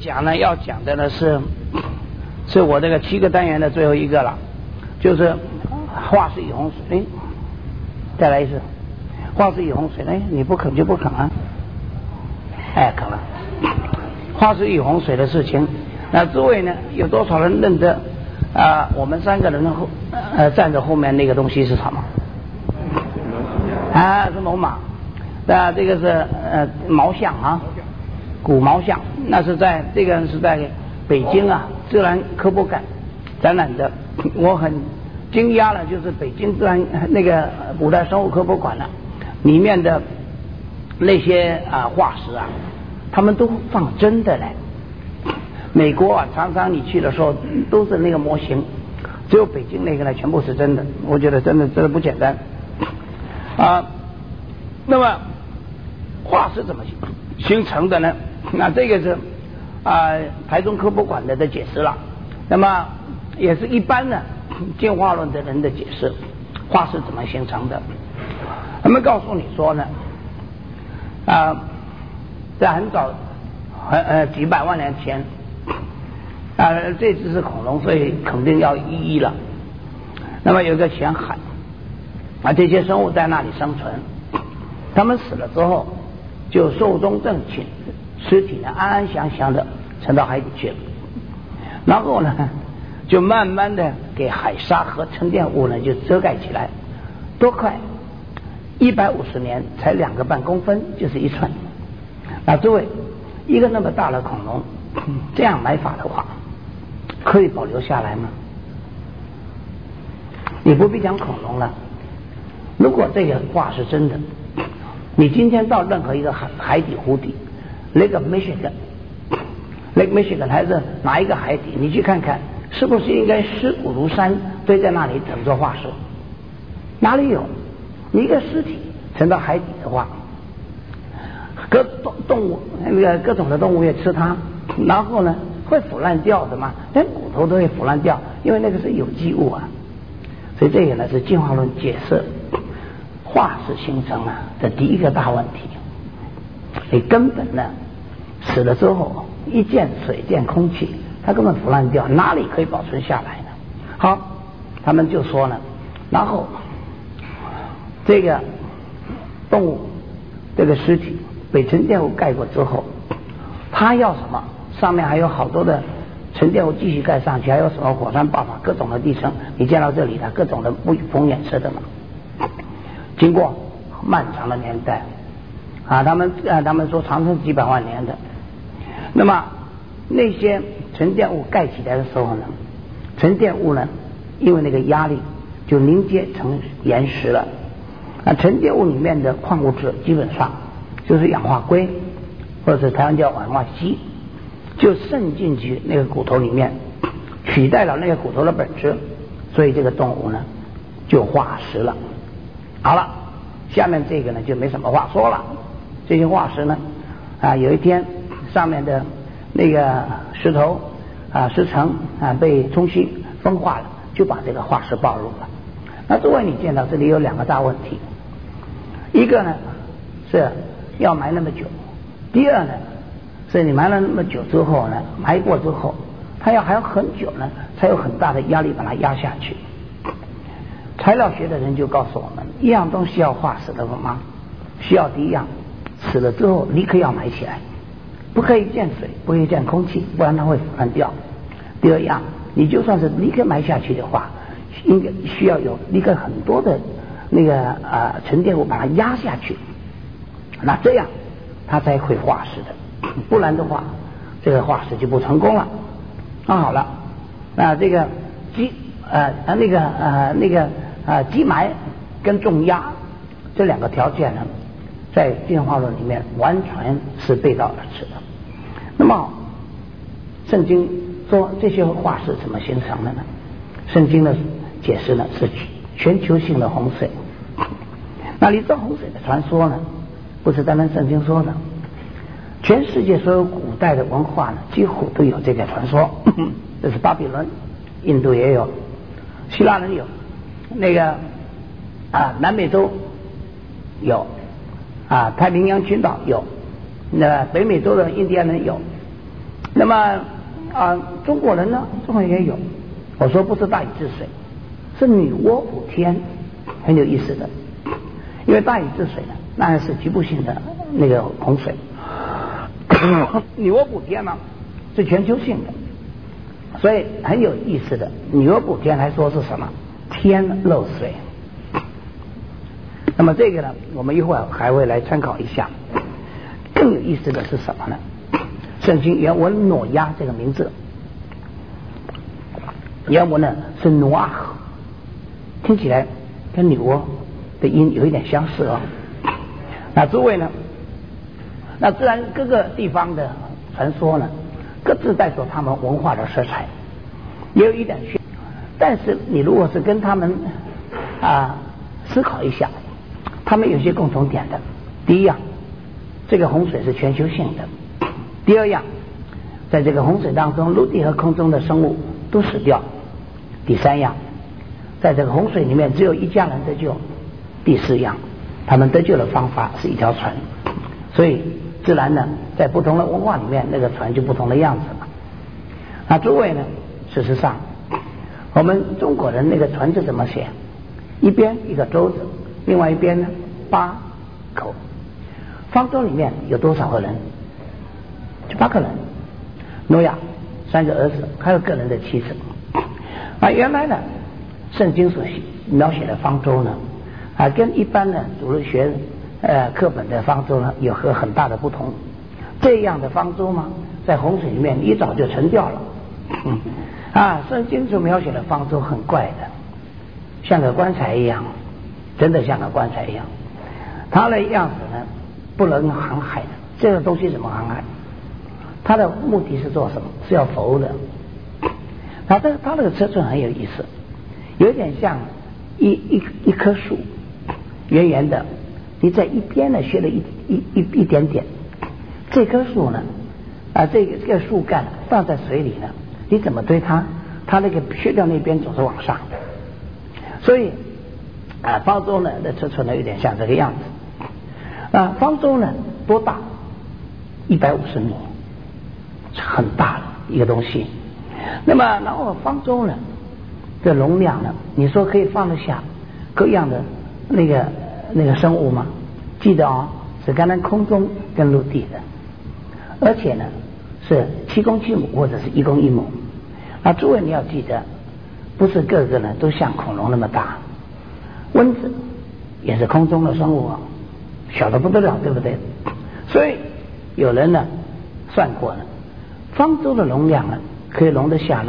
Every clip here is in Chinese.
讲呢，要讲的呢是我这个7个单元的最后一个了，就是化石与洪水。哎，再来一次，化石与洪水。哎，你不肯就不肯啊？哎，肯了。化石与洪水的事情，那诸位呢，有多少人认得我们3个人站着后面那个东西是什么？是龙马。那这个是毛像啊，古毛像。那是这个是在北京自然科博馆展览的。我很惊讶了，就是北京自然那个古代生物科博馆里面的那些化石他们都放真的嘞。美国常常你去的时候都是那个模型，只有北京那个呢全部是真的。我觉得真的不简单那么化石怎么形成的呢？那这个是台中科博馆的解释了。那么也是一般的进化论的人的解释，化石怎么形成的？他们告诉你说呢在很早几百万年前这只是恐龙，所以肯定要1亿了。那么有个浅海这些生物在那里生存，他们死了之后就寿终正寝，尸体呢安安详详的沉到海底去了。然后呢就慢慢的给海沙和沉淀物呢就遮盖起来。多快？150年才2个半公分，就是1寸。那诸位，一个那么大的恐龙这样埋法的话，可以保留下来吗？你不必讲恐龙了，如果这个话是真的，你今天到任何一个海底湖底，Lake Michigan 还是哪一个海底，你去看看，是不是应该尸骨如山堆在那里整座化石？哪里有？你一个尸体沉到海底的话，各种的动物也吃它，然后呢会腐烂掉的嘛，连骨头都会腐烂掉，因为那个是有机物所以这个呢是进化论解释化石形成的第一个大问题。你根本呢死了之后一见水见空气，它根本腐烂掉，哪里可以保存下来呢？好，他们就说呢，然后这个动物这个尸体被沉淀物盖过之后，它要什么？上面还有好多的沉淀物继续盖上去，还有什么火山爆发，各种的地层，你见到这里的各种的不同颜色的嘛。经过漫长的年代他们说长城几百万年的。那么那些沉淀物盖起来的时候呢，沉淀物呢因为那个压力就凝结成岩石了。沉淀物里面的矿物质基本上就是氧化硅，或者台湾叫氧化锡，就渗进去那个骨头里面，取代了那个骨头的本质，所以这个动物呢就化石了。好了，下面这个呢就没什么话说了。这些化石呢有一天上面的那个石头石层被冲击风化了，就把这个化石暴露了。那诸位你见到这里有2个大问题，一个呢是要埋那么久，第二呢是你埋了那么久之后呢，埋过之后它还要很久呢才有很大的压力把它压下去。材料学的人就告诉我们，一样东西要化石的吗？需要第一样，死了之后立刻要埋起来，不可以见水，不可以见空气，不然它会腐烂掉。第二样，你就算是立刻埋下去的话，应该需要有立刻很多的那个沉淀物把它压下去，那这样它才会化石的，不然的话这个化石就不成功了。好了，那这个基埋跟重压这2个条件呢，在进化论里面完全是背道而驰的。那么圣经说这些化石怎么形成的呢？圣经的解释呢是全球性的洪水。那离这洪水的传说呢，不是单单圣经说的，全世界所有古代的文化呢几乎都有这个传说。这是巴比伦，印度也有，希腊人有，那个南美洲有太平洋群岛有，那北美洲的印第安人有， 那么中国人呢，中国人也有。我说不是大禹治水，是女娲补天，很有意思的。因为大禹治水呢，那是局部性的那个洪水，女娲补天呢是全球性的，所以很有意思的。女娲补天还说是什么？天漏水。那么这个呢，我们一会儿还会来参考一下。更有意思的是什么呢？圣经原文挪亚这个名字，原文呢是挪阿，听起来跟女娲的音有一点相似哦。那诸位呢，那自然各个地方的传说呢，各自带着他们文化的色彩，也有一点像。但是你如果是跟他们思考一下，他们有些共同点的。第一样，这个洪水是全球性的；第二样，在这个洪水当中，陆地和空中的生物都死掉；第三样，在这个洪水里面只有一家人得救；第四样，他们得救的方法是一条船。所以自然呢，在不同的文化里面，那个船就不同的样子了。那诸位呢，事实上我们中国人那个船是怎么写？一边一个舟子，另外一边呢8口。方舟里面有多少个人？就8个人。挪亚3个儿子，还有个人的妻子。原来呢，圣经所描写的方舟呢，跟一般的主日学课本的方舟呢有很大的不同。这样的方舟嘛，在洪水里面一早就沉掉了。圣经所描写的方舟很怪的，像个棺材一样，真的像个棺材一样。它的样子呢，不能航海的。这个东西怎么航海？它的目的是做什么？是要浮的。它这个尺寸很有意思，有点像一棵树，圆圆的，你在一边呢削了一点点。这棵树呢，这个树干放在水里呢，你怎么堆它？它那个削掉那边总是往上。所以方舟呢的尺寸呢有点像这个样子。方舟呢多大？150米，很大的一个东西。那么然后方舟呢的容量呢，你说可以放得下各样的那个生物吗？记得是刚才空中跟陆地的，而且呢是7公7母或者是1公1母。诸位你要记得，不是个个呢都像恐龙那么大。蚊子也是空中的生物小得不得了，对不对？所以有人呢算过了，方舟的容量呢可以容得下呢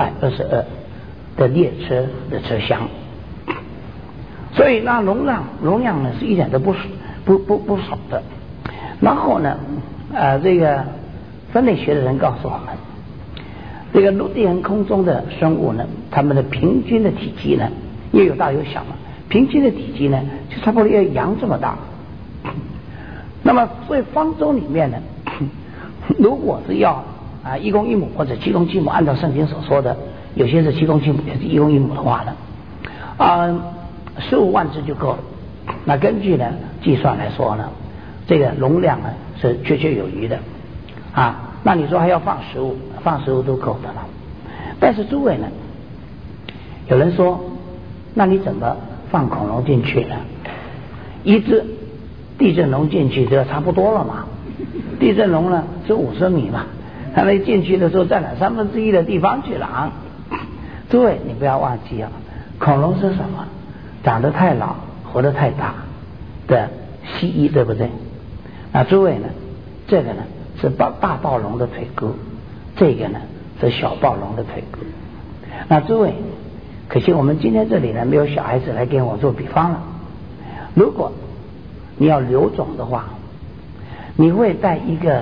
522的列车的车厢。所以那容量呢是一点都不少的。然后呢这个分类学的人告诉我们，这个陆地和空中的生物呢，它们的平均的体积呢也有大有小嘛，平均的体积呢就差不多要羊这么大。那么所以方舟里面呢，如果是要1公1母或者7公7母，按照圣经所说的，有些是7公7母，也是1公1母的话呢，15万只就够了。那根据呢计算来说呢，这个容量呢是绰绰有余的那你说还要放食物都够的了。但是诸位呢，有人说，那你怎么放恐龙进去呢？一只地震龙进去就差不多了嘛。地震龙呢是50米嘛，它那进去的时候占了1/3的地方去了诸位你不要忘记恐龙是什么？长得太老活得太大的蜥蜴，对不对？那诸位呢，这个呢是大暴龙的腿骨，这个呢是小暴龙的腿骨。那诸位，可惜我们今天这里呢没有小孩子来给我做比方了。如果你要留种的话，你会带一个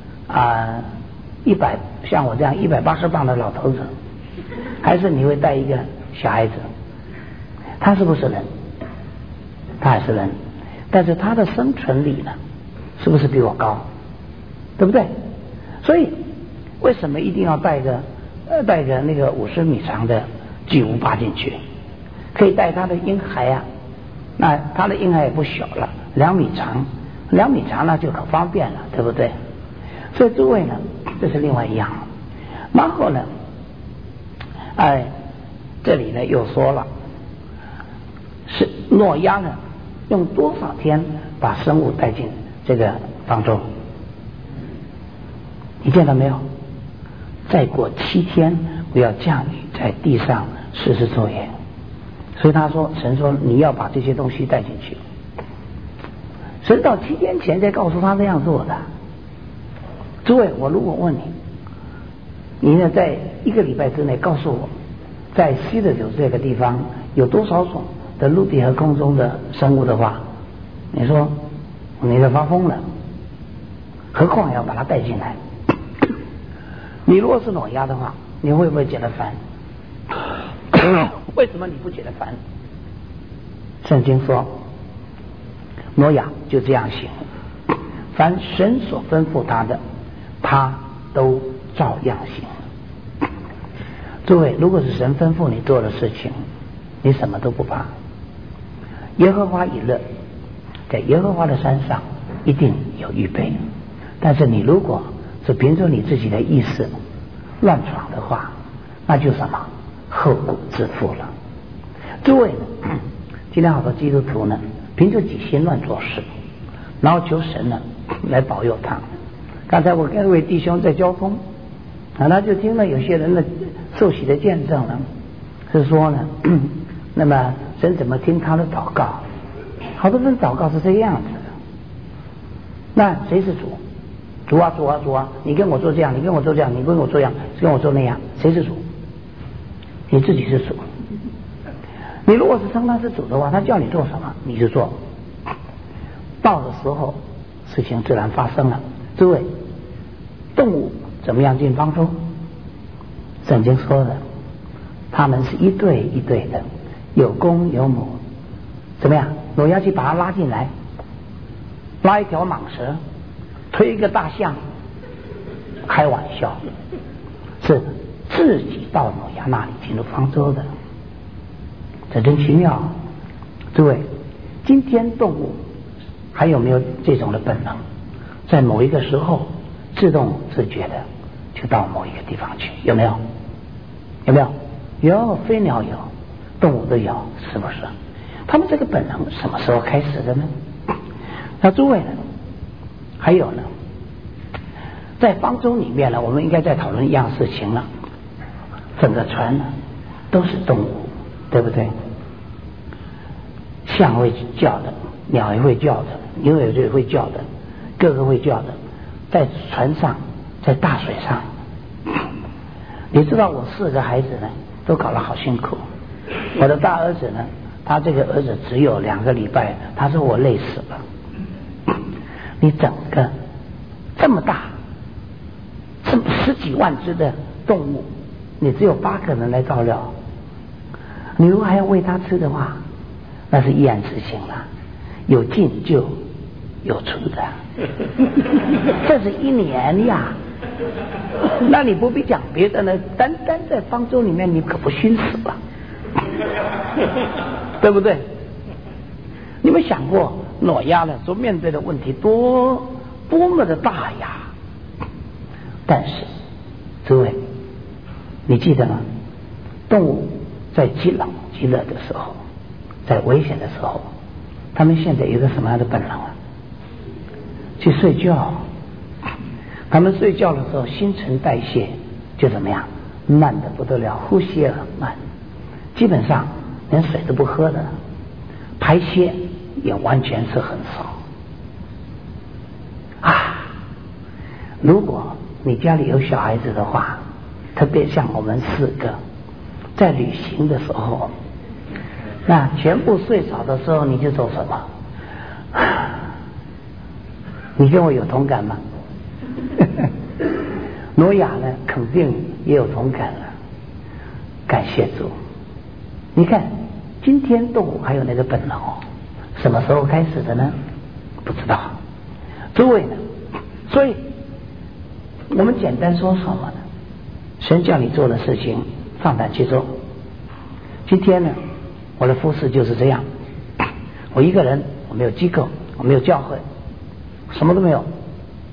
像我这样180磅的老头子，还是你会带一个小孩子？他是不是人？他还是人，但是他的生存力呢，是不是比我高？对不对？所以为什么一定要带个那个50米长的巨无霸进去？可以带他的婴孩那他的婴孩也不小了，2米长，2米长那就可方便了，对不对？所以诸位呢， 这是另外一样。然后呢，这里呢又说了，是诺亚呢用多少天把生物带进这个方舟？你见到没有？再过7天，我要降雨在地上40昼夜。所以他说，神说你要把这些东西带进去。神到7天前才告诉他这样做的。诸位，我如果问你，你呢在1个礼拜之内告诉我，在西的九这个地方有多少种的陆地和空中的生物的话，你说你就发疯了，何况要把它带进来。你如果是挪亚的话，你会不会觉得烦？为什么你不觉得烦？圣经说挪亚就这样行，凡神所吩咐他的，他都照样行。诸位，如果是神吩咐你做的事情，你什么都不怕。耶和华以勒，在耶和华的山上一定有预备。但是你如果是凭着你自己的意识乱闯的话，那就什么后果自负了。诸位呢，今天好多基督徒呢凭着己心乱做事，然后求神呢来保佑他。刚才我跟一位弟兄在交通，他就听了有些人的受洗的见证呢，是说呢那么神怎么听他的祷告？好多人祷告是这个样子的。那谁是主？主啊主啊主啊，你跟我做这样，你跟我做这样，你跟我做这样，跟我做那样，谁是主？你自己是主。你如果是称他是主的话，他叫你做什么你就做，到的时候事情自然发生了。诸位，动物怎么样进方舟？圣经说的，他们是一对一对的，有公有母。怎么样？挪亚去把它拉进来，拉一条蟒蛇，推一个大象，开玩笑，是自己到挪亚那里进入方舟的，这真奇妙。诸位，今天动物还有没有这种的本能，在某一个时候自动自觉的就到某一个地方去？有没有？有没有？有，飞鸟有，动物都有，是不是？他们这个本能什么时候开始的呢？那诸位呢，还有呢，在方舟里面呢，我们应该在讨论一样事情了。整个船呢都是动物，对不对？象会叫的，鸟也会叫的，牛也会叫的，各个会叫的。在船上，在大水上，你知道我4个孩子呢都搞得好辛苦。我的大儿子呢，他这个儿子只有2个礼拜，他说我累死了。你整个这么大，这么10几万只的动物，你只有8个人来照料，你如果还要喂他吃的话，那是一案事情了，有进就有出的，这是1年呀。那你不必讲别的呢，单单在方舟里面，你可不熏死了，对不对？你们想过挪亚呢所面对的问题多么的大呀？但是诸位，你记得吗？动物在极冷极热的时候，在危险的时候，他们现在有一个什么样的本能啊？去睡觉。他们睡觉的时候，新陈代谢就怎么样？慢得不得了，呼吸也很慢，基本上连水都不喝的，排泄也完全是很少啊。如果你家里有小孩子的话，特别像我们4个在旅行的时候，那全部睡着的时候，你就做什么？你跟我有同感吗？挪亚呢肯定也有同感了，感谢主。你看今天动物还有那个本能哦，什么时候开始的呢？不知道。诸位呢，所以我们简单说什么呢？神叫你做的事情放胆去做。今天呢，我的服事就是这样，我一个人，我没有机构，我没有教会，什么都没有，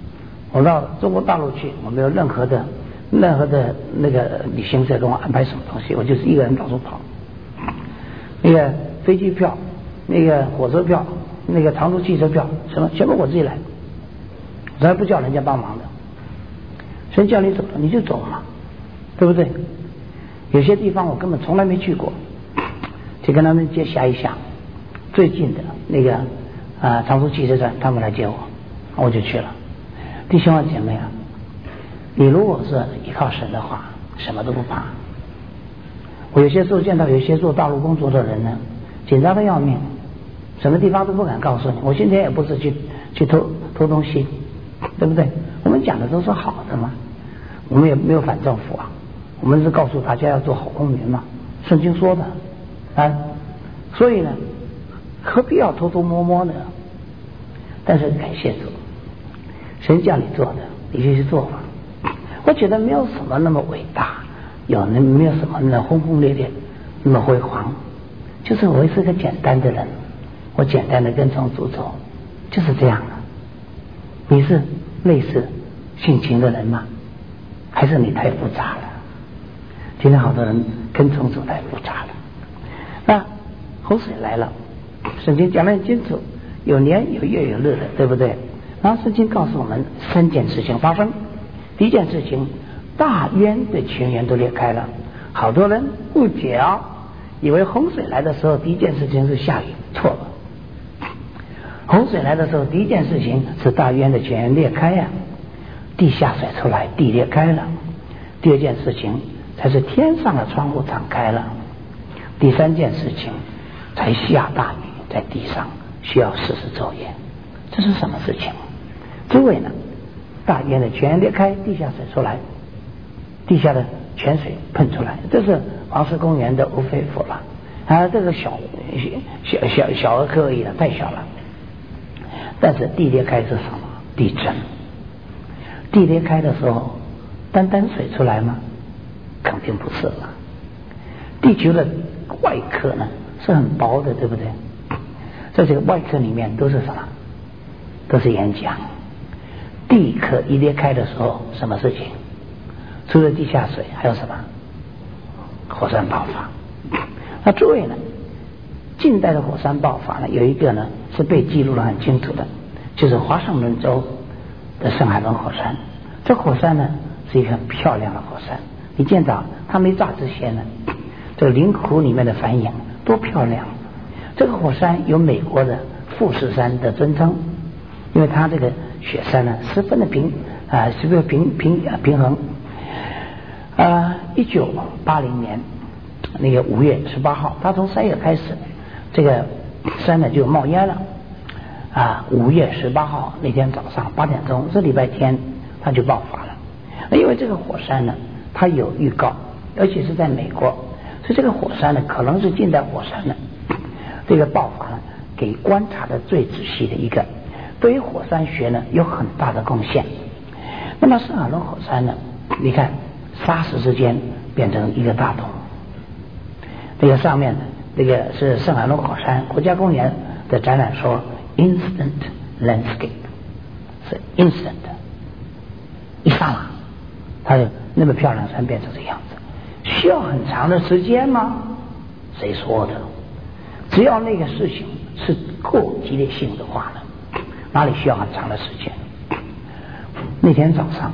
我到中国大陆去，我没有任何的那个旅行社跟我安排什么东西，我就是一个人到处跑。那个飞机票、那个火车票、那个长途汽车票，什么全部我自己来，我还不叫人家帮忙的。谁叫你走了你就走嘛，对不对？有些地方我根本从来没去过，就跟他们接下一下最近的那个长途汽车站，他们来接我，我就去了。弟兄姐妹啊，你如果是依靠神的话，什么都不怕。我有些时候见到有些做大陆工作的人呢，紧张的要命，什么地方都不敢告诉你。我今天也不是去偷东西，对不对？我们讲的都是好的嘛，我们也没有反政府啊，我们是告诉大家要做好公民嘛，圣经说的啊。所以呢，何必要偷偷摸摸呢？但是感谢主，神叫你做的，你就去做吧。我觉得没有什么那么伟大，没有什么那轰轰烈烈，那么辉煌。就是我是个简单的人，我简单的跟从主走，就是这样的。你是类似性情的人吗？还是你太复杂了？今天好多人跟从主太复杂了。那洪水来了，圣经讲得很清楚，有年有月有日的，对不对？然后圣经告诉我们3件事情发生。第一件事情，大渊的泉源都裂开了。好多人误解啊，以为洪水来的时候第一件事情是下雨，错了。洪水来的时候第一件事情是大渊的泉源裂开呀，地下水出来，地裂开了。第二件事情才是天上的窗户敞开了。第3件事情才下大雨在地上，需要40昼夜。这是什么事情？诸位呢？大渊的泉源裂开，地下水出来，地下的泉水喷出来，这是黄石公园的欧菲府了啊，这个小儿科而已了，太小了。但是地裂开是什么？地震。地裂开的时候，单水出来吗？肯定不是了。地球的外壳呢是很薄的，对不对？在这个外壳里面都是什么？都是岩浆。地壳一裂开的时候，什么事情？除了地下水，还有什么？火山爆发。那诸位呢？近代的火山爆发呢，有一个呢是被记录得很清楚的，就是华盛顿州的圣海伦火山。这火山呢是一个很漂亮的火山，你见到它没炸之前呢，这个灵湖里面的反影多漂亮。这个火山有美国的富士山的尊称，因为它这个雪山呢十分的平衡。1980年那个5月18号，它从3月开始，这个山呢就冒烟了。5月18号那天早上8点钟，是礼拜天，它就爆发了。因为这个火山呢，它有预告，而且是在美国，所以这个火山呢，可能是近代火山呢这个爆发呢，给观察的最仔细的一个，对于火山学呢有很大的贡献。那么圣海伦火山呢，你看霎时之间变成一个大洞。这个上面呢，这个是圣海伦火山国家公园的展览说 instant landscape， 是 instant， 一刹那，它就那么漂亮山变成这样子。需要很长的时间吗？谁说的？只要那个事情是够激烈性的话呢，哪里需要很长的时间？那天早上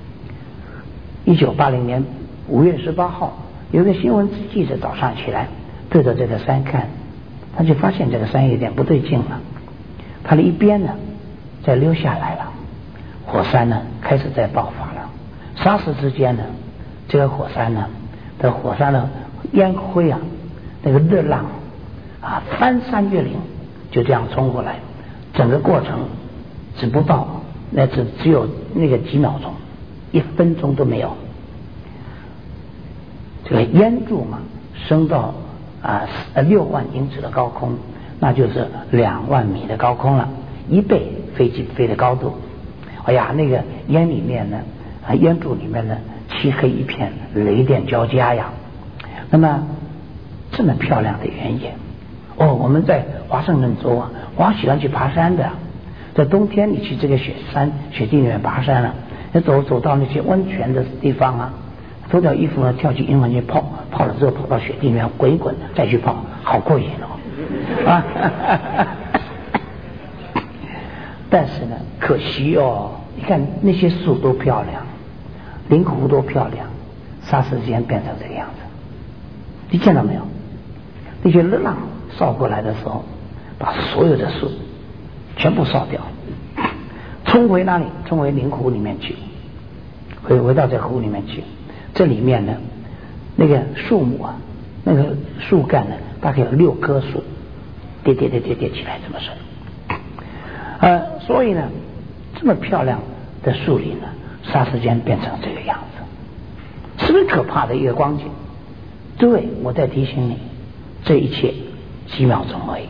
1980年5月18号，有一个新闻记者早上起来对着这个山看，他就发现这个山有点不对劲了，它的一边呢在溜下来了，火山呢开始在爆发了。霎时之间呢，这个火山呢的烟灰啊，那个热浪翻山越岭，就这样冲过来，整个过程只有那个几秒钟，1分钟都没有。这个烟柱嘛，升到6万英尺的高空，那就是2万米的高空了，1倍飞机飞的高度。哎呀，那个烟里面呢，烟柱里面呢，漆黑一片，雷电交加呀。那么这么漂亮的原野，我们在华盛顿州我好喜欢去爬山的， 在冬天你去这个雪地里面爬山了，你走到那些温泉的地方啊，脱掉衣服呢，跳进温泉泡了之后跑到雪地里面滚一滚，再去泡，好过瘾哦啊！但是呢，可惜哦，你看那些树多漂亮，灵湖多漂亮，霎时间变成这个样子，你见到没有？那些热浪烧过来的时候，把所有的树全部烧掉，冲回哪里？冲回灵湖里面去，回到这湖里面去。这里面呢，那个树木啊，那个树干呢，大概有6棵树，叠起来这么深。所以呢，这么漂亮的树林呢，霎时间变成这个样子，是不是可怕的一个光景？对，我在提醒你，这一切几秒钟而已。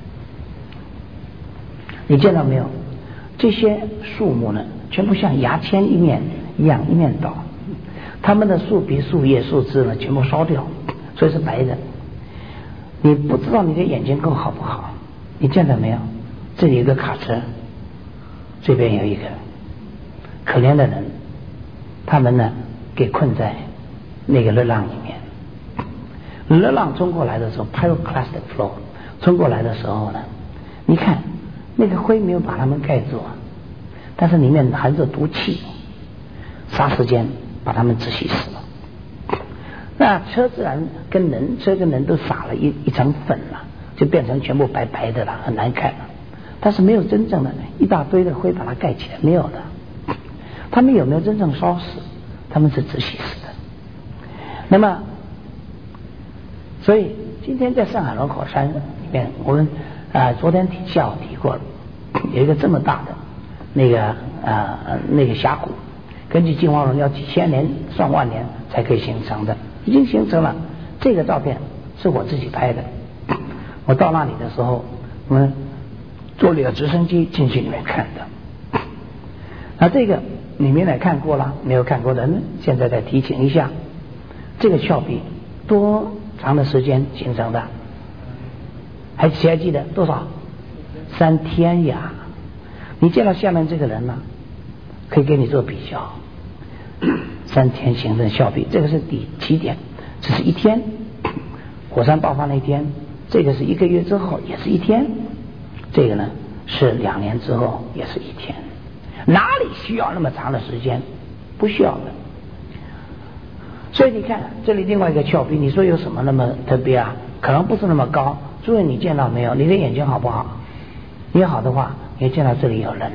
你见到没有？这些树木呢，全部像牙签一面一样一面倒，它们的树皮、树叶、树枝呢，全部烧掉，所以是白的。你不知道你的眼睛够好不好？你见到没有？这里有个卡车，这边有一个可怜的人，他们呢给困在那个热浪里面。热浪冲过来的时候 ，pyroclastic flow 冲过来的时候呢，你看那个灰没有把他们盖住，但是里面含着毒气，霎时间把他们窒息死了。那车自然跟人都撒了一层粉了，就变成全部白白的了，很难看了。但是没有真正的一大堆的灰把它盖起来，没有的。他们有没有真正烧死？他们是窒息死的。那么，所以今天在上海龙口山里面，我们昨天下午提过了，有一个这么大的那个峡谷，根据进化论要几千年、上万年才可以形成的，已经形成了。这个照片是我自己拍的，我到那里的时候，我们坐了直升机进去里面看的。那这个里面来看过了，没有看过的人现在再提醒一下，这个峭壁多长的时间形成的？谁还记得多少？3天呀！你见到下面这个人呢，可以给你做比较。3天形成峭壁，这个是起点，这是1天，火山爆发那天，这个是1个月之后，也是1天。这个呢是2年之后，也是1天。哪里需要那么长的时间？不需要的。所以你看这里另外一个峭壁，你说有什么那么特别啊？可能不是那么高。诸位你见到没有？你的眼睛好不好？你好的话，你会见到这里有人。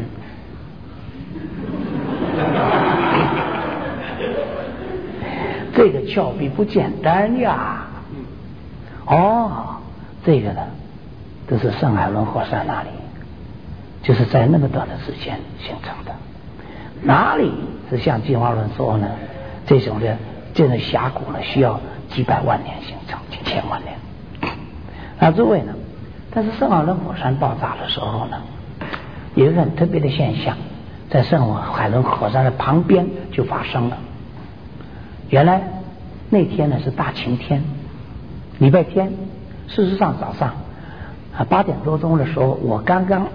这个峭壁不简单呀！哦，这个呢都是上海龙火山那里，就是在那么短的时间形成的。哪里是像进化论说呢？这种峡谷呢，需要几百万年形成，几千万年。那诸位呢？但是圣海伦火山爆炸的时候呢，有一个很特别的现象，在圣海伦火山的旁边就发生了。原来那天呢是大晴天，礼拜天。事实上早上8点多钟的时候，我刚刚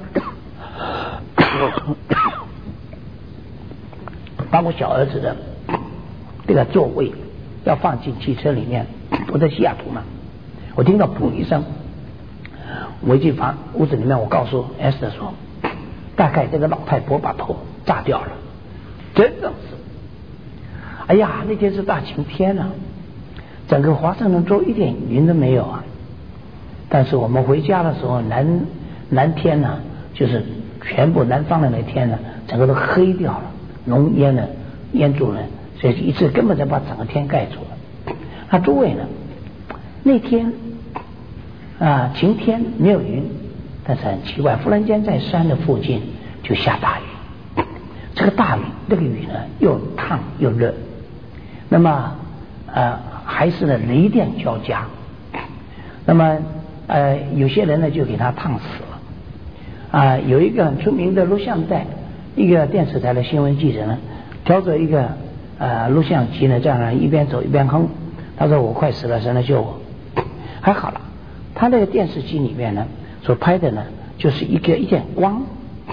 把我小儿子的这个座位要放进汽车里面，我在西雅图嘛，我听到砰一声，我一进屋子里面，我告诉 Esther 说，大概这个老太婆把头炸掉了，真的是。哎呀，那天是大晴天啊，整个华盛顿州一点云都没有啊。但是我们回家的时候，南天呢，就是全部南方的那天呢，整个都黑掉了，浓烟呢淹住了，所以一次根本就把整个天盖住了。那诸位呢，那天晴天没有云，但是很奇怪，忽然间在山的附近就下大雨。这个大雨，这个雨呢又烫又热，那么还是呢雷电交加，那么有些人呢就给他烫死了。有一个很出名的录像带，一个电视台的新闻记者呢，挑着一个录像机呢，这样一边走一边哼，他说我快死了，谁来救我？还好了，他那个电视机里面呢所拍的呢，就是一点光，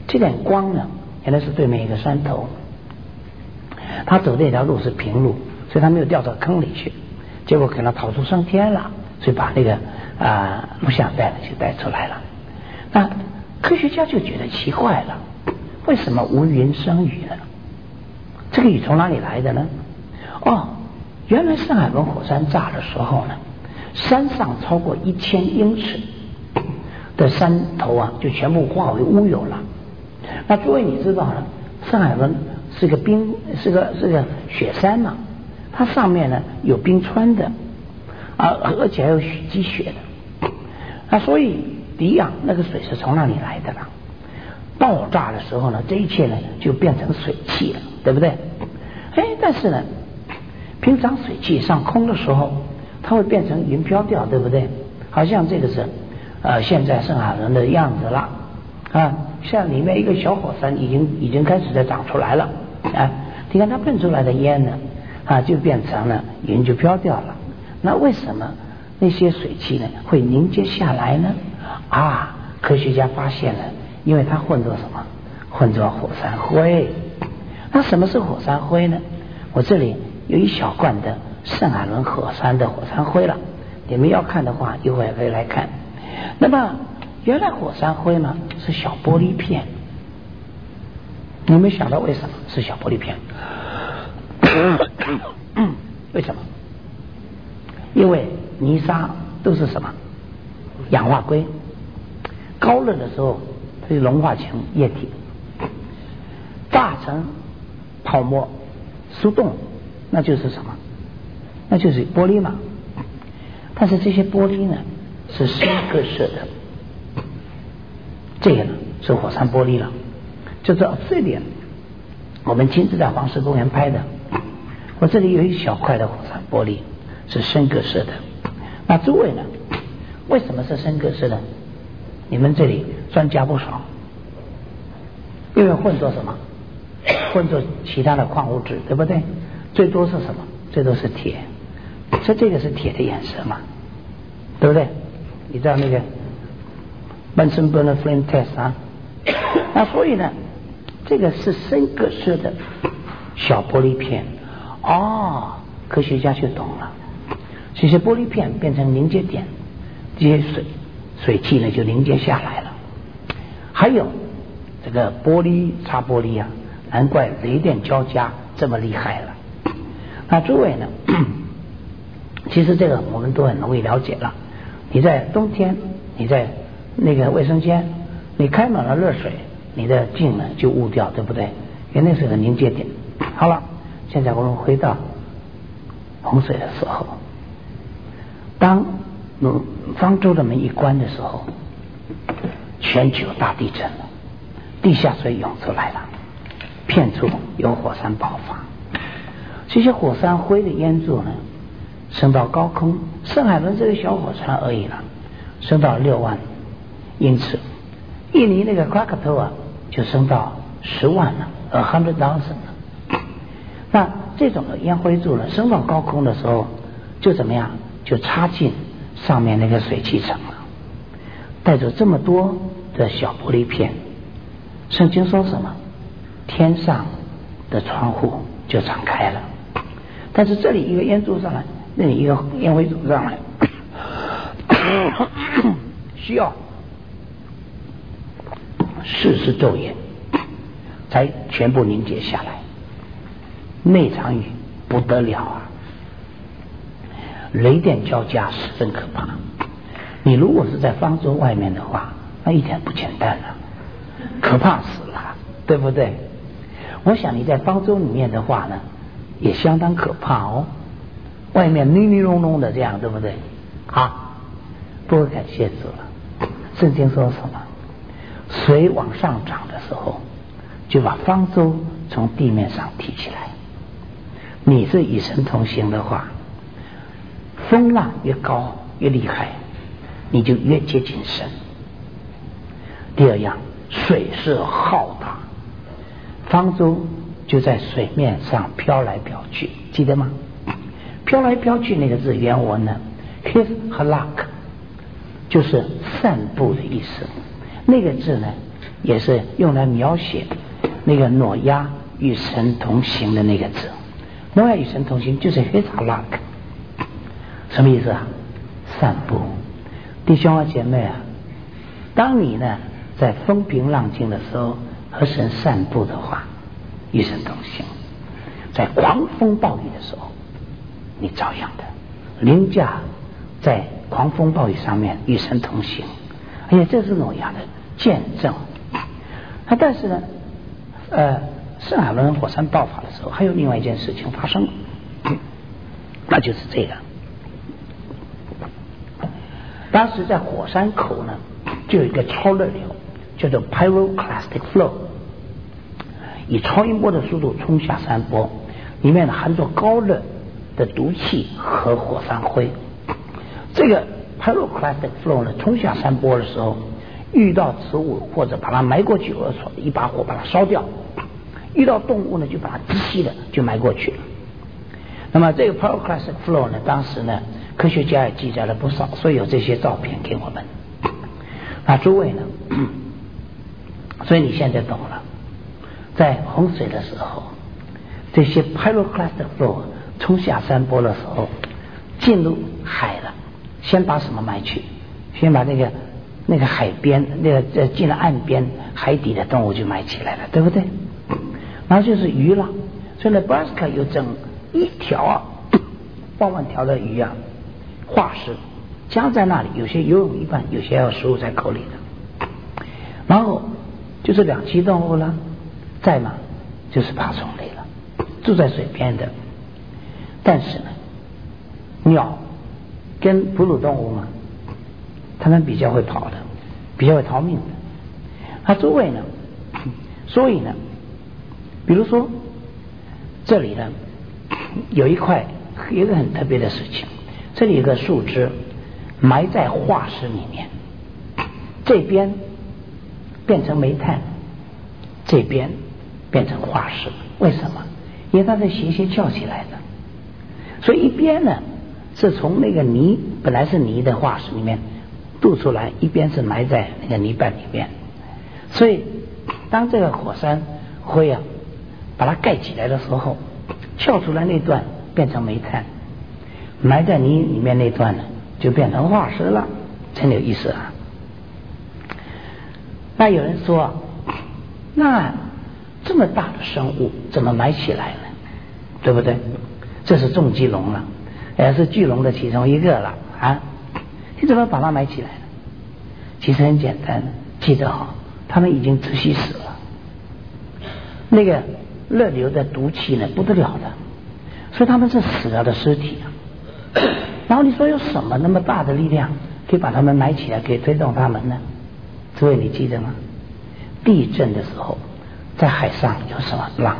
这点光呢，原来是对面一个山头，他走那条路是平路，所以他没有掉到坑里去，结果可能逃出升天了，所以把那个录像带就带出来了。那科学家就觉得奇怪了，为什么无云生雨呢？这个雨从哪里来的呢？原来圣海伦火山炸的时候呢，山上超过1000英尺的山头就全部化为乌有了。那诸位你知道呢，圣海伦是个雪山嘛，它上面呢有冰川的而且还有积雪的。所以迪昂那个水是从那里来的啦。爆炸的时候呢，这一切呢就变成水汽了，对不对？但是呢，平常水汽上空的时候，它会变成云飘掉，对不对？好像这个是现在圣海伦的样子了像里面一个小火山已经开始在长出来了你看它喷出来的烟呢就变成了云，就飘掉了。那为什么那些水汽呢会凝结下来呢？科学家发现了，因为它混作什么？混作火山灰。那什么是火山灰呢？我这里有一小罐的圣海伦火山的火山灰了，你们要看的话一会儿可以来看。那么原来火山灰呢是小玻璃片，你有没有想到为什么是小玻璃片？为什么？因为泥沙都是什么？氧化硅，高热的时候它就融化成液体，炸成泡沫速冻，那就是什么？那就是玻璃嘛。但是这些玻璃呢是深各色的，这个呢是火山玻璃了。就是这点我们亲自在黄石公园拍的，我这里有一小块的火山玻璃是深各色的。那诸位呢，为什么是深各色的？你们这里专家不少，因为混作什么？混作其他的矿物质，对不对？最多是什么？最多是铁，所以这个是铁的颜色嘛，对不对？你知道那个 Bunsen burner flame test 那所以呢，这个是深各色的小玻璃片科学家就懂了，这些玻璃片变成凝结点，这些水汽呢就凝结下来了。还有这个玻璃擦玻璃难怪雷电交加这么厉害了。那诸位呢，其实这个我们都很容易了解了。你在冬天，你在那个卫生间，你开满了热水，你的镜呢就雾掉，对不对？因为那是个凝结点。好了，现在我们回到洪水的时候，当方舟的门一关的时候，全球大地震了，地下水涌出来了，片处有火山爆发。这些火山灰的烟柱呢升到高空，圣海伦这个小火山而已了，升到6万英尺。印尼那个克拉克头就升到10万了，100,000了。那这种的烟灰柱呢升到高空的时候就怎么样？就插进上面那个水汽层了，带着这么多的小玻璃片。圣经说什么？天上的窗户就敞开了。但是这里一个烟柱上来，那里一个烟灰柱上来，需要40昼夜才全部凝结下来。那场雨不得了雷电交加，十分可怕。你如果是在方舟外面的话，那一点不简单可怕死了，对不对？我想你在方舟里面的话呢也相当可怕外面泥泥隆隆的这样，对不对？不过感谢主了，圣经说什么？水往上涨的时候就把方舟从地面上提起来。你是与神同行的话，风浪越高越厉害，你就越接近神。第二样，水是浩大，方舟就在水面上飘来飘去，记得吗？飘来飘去那个字原文呢 his halak 就是散步的意思。那个字呢也是用来描写那个挪亚与神同行的那个字。挪亚与神同行就是 hitzalak， 什么意思啊？散步。弟兄啊姐妹啊，当你呢在风平浪静的时候和神散步的话，与神同行；在狂风暴雨的时候，你照样的凌驾在狂风暴雨上面与神同行。而且这是挪亚的见证。但是呢圣海伦火山爆发的时候，还有另外一件事情发生，那就是这个。当时在火山口呢，就有一个超热流，叫做 pyroclastic flow， 以超音波的速度冲下山坡，里面含着高热的毒气和火山灰。这个 pyroclastic flow 呢，冲下山坡的时候，遇到植物或者把它埋过去，或者一把火把它烧掉；遇到动物呢，就把它窒息了，就埋过去了。那么这个 pyroclastic flow 呢，当时呢，科学家也记载了不少，所以有这些照片给我们。那诸位呢，所以你现在懂了，在洪水的时候，这些 pyroclastic flow 冲下山坡的时候，进入海了，先把什么埋去？先把那个海边那个进了岸边海底的动物就埋起来了，对不对？然后就是鱼了。所以呢 Nebraska 有整一条万万条的鱼啊，化石加在那里，有些游泳一半，有些要食物在口里的。然后就是两栖动物了，再嘛就是爬虫类了，住在水边的。但是呢，鸟跟哺乳动物嘛，它们比较会跑的，比较会逃命的。它诸位呢，所以呢，比如说这里呢有一块有一个很特别的事情，这里有个树枝埋在化石里面，这边变成煤炭，这边变成化石。为什么？因为它是斜斜翘起来的，所以一边呢是从那个泥本来是泥的化石里面渡出来，一边是埋在那个泥板里面。所以当这个火山灰啊把它盖起来的时候，翘出来那段变成煤炭，埋在泥里面那段呢就变成化石了，真有意思啊。那有人说，那这么大的生物怎么埋起来呢？对不对？这是重棘龙了，也是巨龙的其中一个了啊！你怎么把它埋起来呢？其实很简单，记得好，他们已经窒息死了，那个热流的毒气呢不得了的，所以他们是死了的尸体啊。然后你说有什么那么大的力量可以把他们埋起来，可以推动他们呢？诸位你记得吗？地震的时候在海上有什么浪？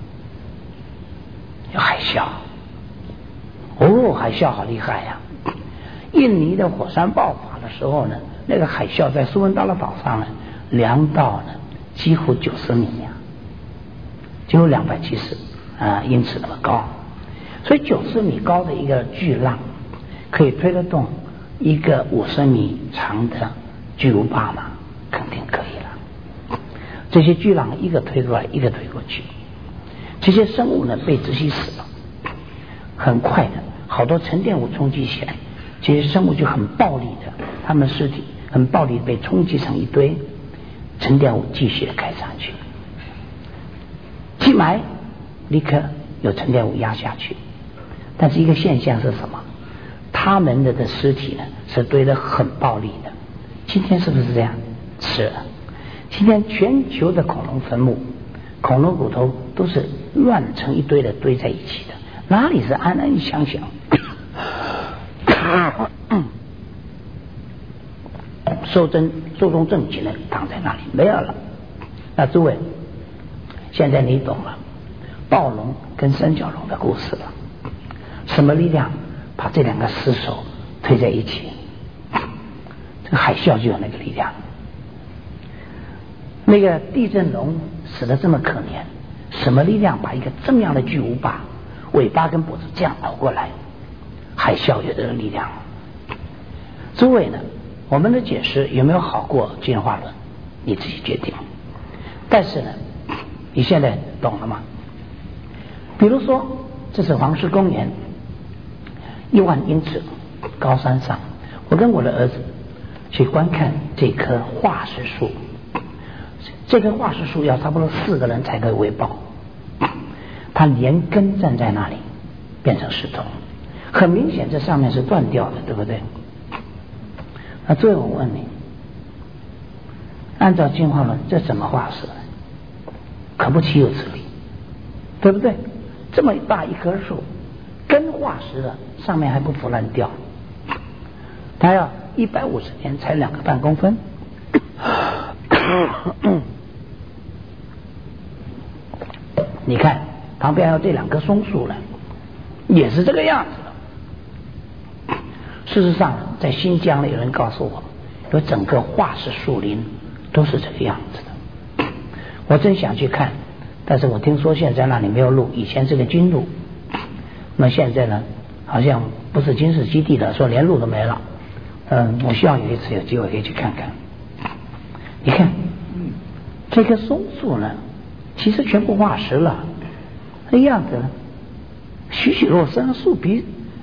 有海啸。哦，海啸好厉害呀！印尼的火山爆发的时候呢，那个海啸在苏文达拉岛上呢凉到呢几乎90米呀，几乎270英尺那么高。所以90米高的一个巨浪可以推得动一个50米长的巨无霸吗？肯定可以了。这些巨浪一个推过来，一个推过去，这些生物呢被窒息死了。很快的，好多沉淀物冲击起来，这些生物就很暴力的，他们尸体很暴力的被冲击成一堆，沉淀物继续的开上去，气埋立刻有沉淀物压下去。但是一个现象是什么？他们的尸体呢是堆得很暴力的。今天是不是这样？是。今天全球的恐龙坟墓，恐龙骨头都是乱成一堆的堆在一起的，哪里是安安详详寿终正寝的躺在那里？没有了。那诸位，现在你懂了暴龙跟三角龙的故事了。什么力量把这两个尸首推在一起？这个海啸就有那个力量。那个地震龙死得这么可怜，什么力量把一个这么样的巨无霸尾巴跟脖子这样熬过来？海啸有这个力量。诸位呢，我们的解释有没有好过进化论？ 你自己决定。但是呢，你现在懂了吗？比如说，这是黄石公园1万英尺高山上，我跟我的儿子去观看这棵化石树。这棵化石树要差不多4个人才可以喂饱，它连根站在那里变成石头，很明显这上面是断掉的，对不对？那最后我问你，按照进化论，这怎么化石？可不岂有此理，对不对？这么大一棵树，根化石了，上面还不腐烂掉，它要150年才2个半公分。你看旁边有这2棵松树了，也是这个样子的。事实上，在新疆有人告诉我，有整个化石树林都是这个样子的。我真想去看，但是我听说现在那里没有路，以前是个军路，那现在呢，好像不是军事基地了，说连路都没了。我希望有一次有机会可以去看看。你看，这棵松树呢，其实全部化石了，那样子呢，栩栩若生，树皮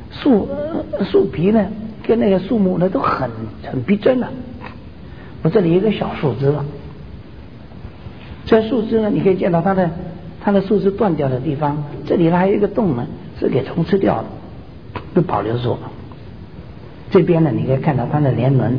呢，跟那个树木呢都很逼真的。我这里有一个小树枝了，这树枝呢，你可以见到它的树枝断掉的地方，这里呢还有一个洞呢，是给虫吃掉的，都保留住了。这边呢，你可以看到它的年轮，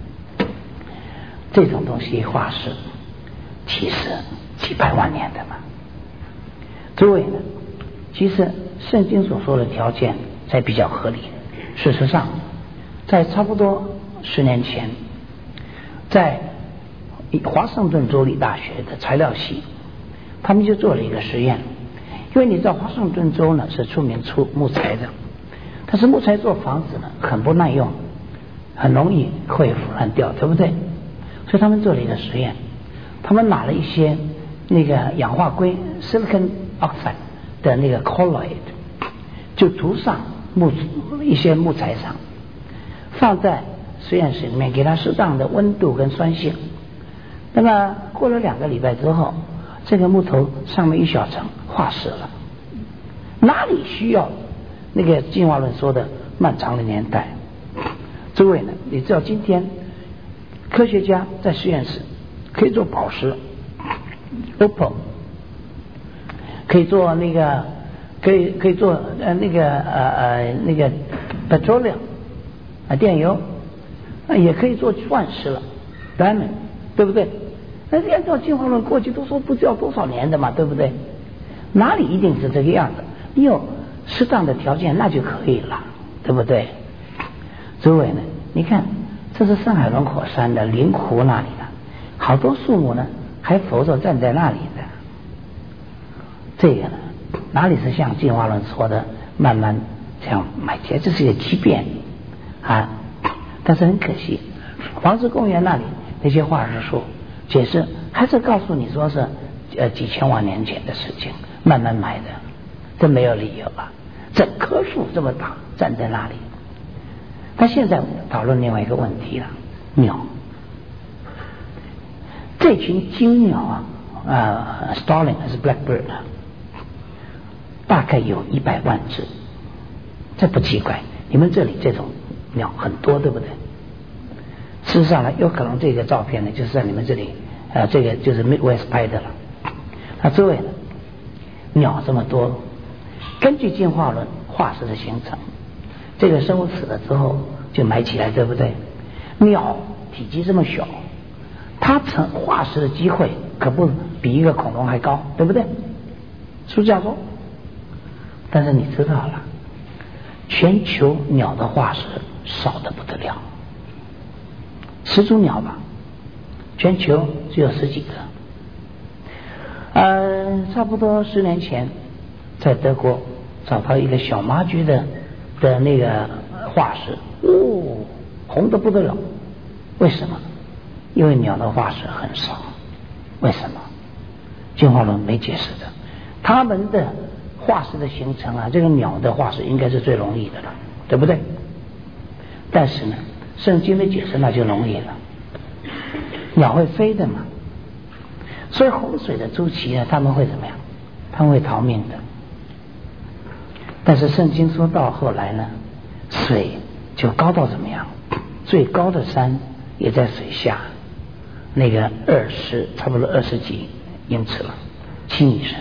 这种东西化石，其实几百万年的嘛。诸位呢，其实圣经所说的条件才比较合理。事实上，在差不多10年前，在华盛顿州立大学的材料系，他们就做了一个实验。因为你知道华盛顿州呢是出名出木材的，但是木材做房子呢很不耐用，很容易会腐烂掉，对不对？所以他们做了一个实验，他们拿了一些那个氧化硅 silicon oxide 的那个 colloid， 就涂上一些木材上，放在实验室里面，给它适当的温度跟酸性。那么过了2个礼拜之后，这个木头上面一小层化石了。哪里需要那个进化论说的漫长的年代？诸位呢，你知道今天科学家在实验室可以做宝石 opal， 可以做那个可以做那个 petroleum 电油，也可以做钻石了 diamond， 对不对？那按照进化论过去都说不知道多少年的嘛，对不对？哪里一定是这个样子？你有适当的条件那就可以了，对不对？诸位呢，你看这是上海龙口山的灵湖那里的，好多树木呢还浮着站在那里的。这个呢，哪里是像进化论说的慢慢这样买起来，这是一个畸变啊！但是很可惜，黄石公园那里那些化石树解释还是告诉你说是几千万年前的事情，慢慢埋的，这没有理由了。整棵树这么大站在那里。但现在我们讨论另外一个问题了，鸟。这群金鸟starling 还是 blackbird， 大概有100万只，这不奇怪。你们这里这种鸟很多，对不对？事实上呢，有可能这个照片呢，就是在你们这里这个就是 Midwest 拍的了。那诸位呢，鸟这么多，根据进化论化石的形成，这个生物死了之后就埋起来，对不对？鸟体积这么小，它成化石的机会可不比一个恐龙还高，对不对？是不是这样说？但是你知道了，全球鸟的化石少得不得了，10种鸟吧，全球只有10几个。差不多10年前，在德国找到一个小麻驹的那个化石，红得不得了。为什么？因为鸟的化石很少。为什么？进化论没解释的。它们的化石的形成这个鸟的化石应该是最容易的了，对不对？但是呢，圣经的解释那就容易了。鸟会飞的嘛， 所以洪水的初期呢，他们会怎么样？他们会逃命的。但是圣经说到后来呢，水就高到怎么样？最高的山也在水下，那个差不多20几英尺了，7米深。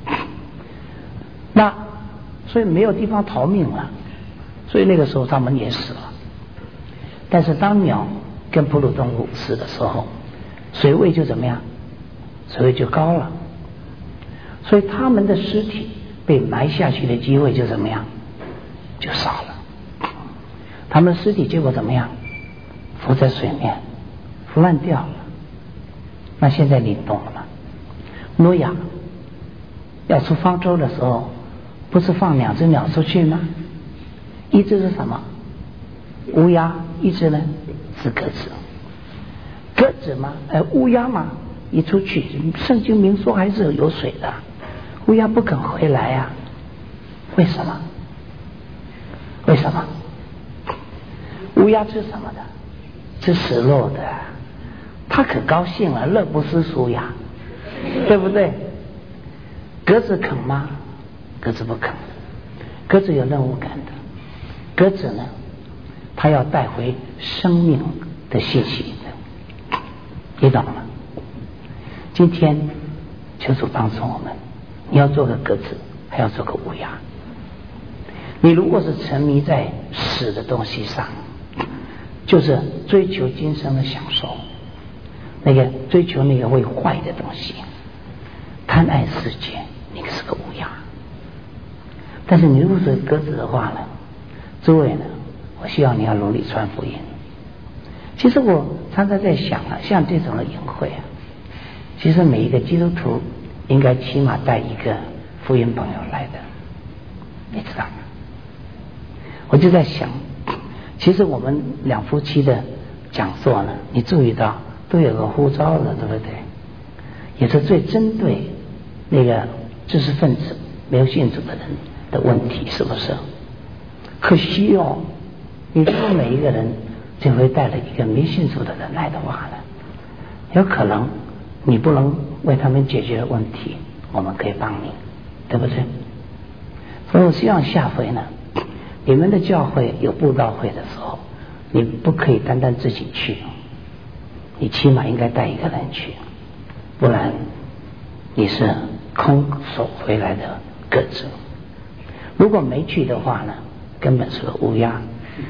那所以没有地方逃命了，所以那个时候他们也死了。但是当鸟跟哺乳动物死的时候，水位就怎么样？水位就高了，所以他们的尸体被埋下去的机会就怎么样？就少了。他们的尸体结果怎么样？浮在水面，腐烂掉了。那现在你懂了吗？诺亚要出方舟的时候，不是放2只鸟出去吗？一只是什么？乌鸦，一只呢是鸽子。鸽子嘛，乌鸦嘛，一出去，圣经明说还是有水的，乌鸦不肯回来啊。为什么？为什么？乌鸦吃什么的？吃食肉的，它可高兴了，乐不思蜀呀，对不对？鸽子肯吗？鸽子不肯。鸽子有任务感的，鸽子呢，它要带回生命的信息的，你懂吗？今天求主帮助我们，你要做个鸽子，还要做个乌鸦。你如果是沉迷在死的东西上，就是追求今生的享受，追求那个会坏的东西，贪爱世界，那个是个乌鸦。但是你如果是鸽子的话呢，诸位呢，我希望你要努力传福音。其实我常常在想啊，像这种的营会啊，其实每一个基督徒应该起码带一个福音朋友来的，你知道吗？我就在想，其实我们两夫妻的讲座呢，你注意到都有个呼召的，对不对？也是最针对那个知识分子没有信主的人的问题，是不是？可惜哦，你如果每一个人这回带了一个没信主的人来的话呢，有可能你不能为他们解决问题，我们可以帮你，对不对？所以我希望下回呢，你们的教会有布道会的时候，你不可以单单自己去，你起码应该带一个人去，不然你是空手回来的鸽子。如果没去的话呢，根本是个乌鸦。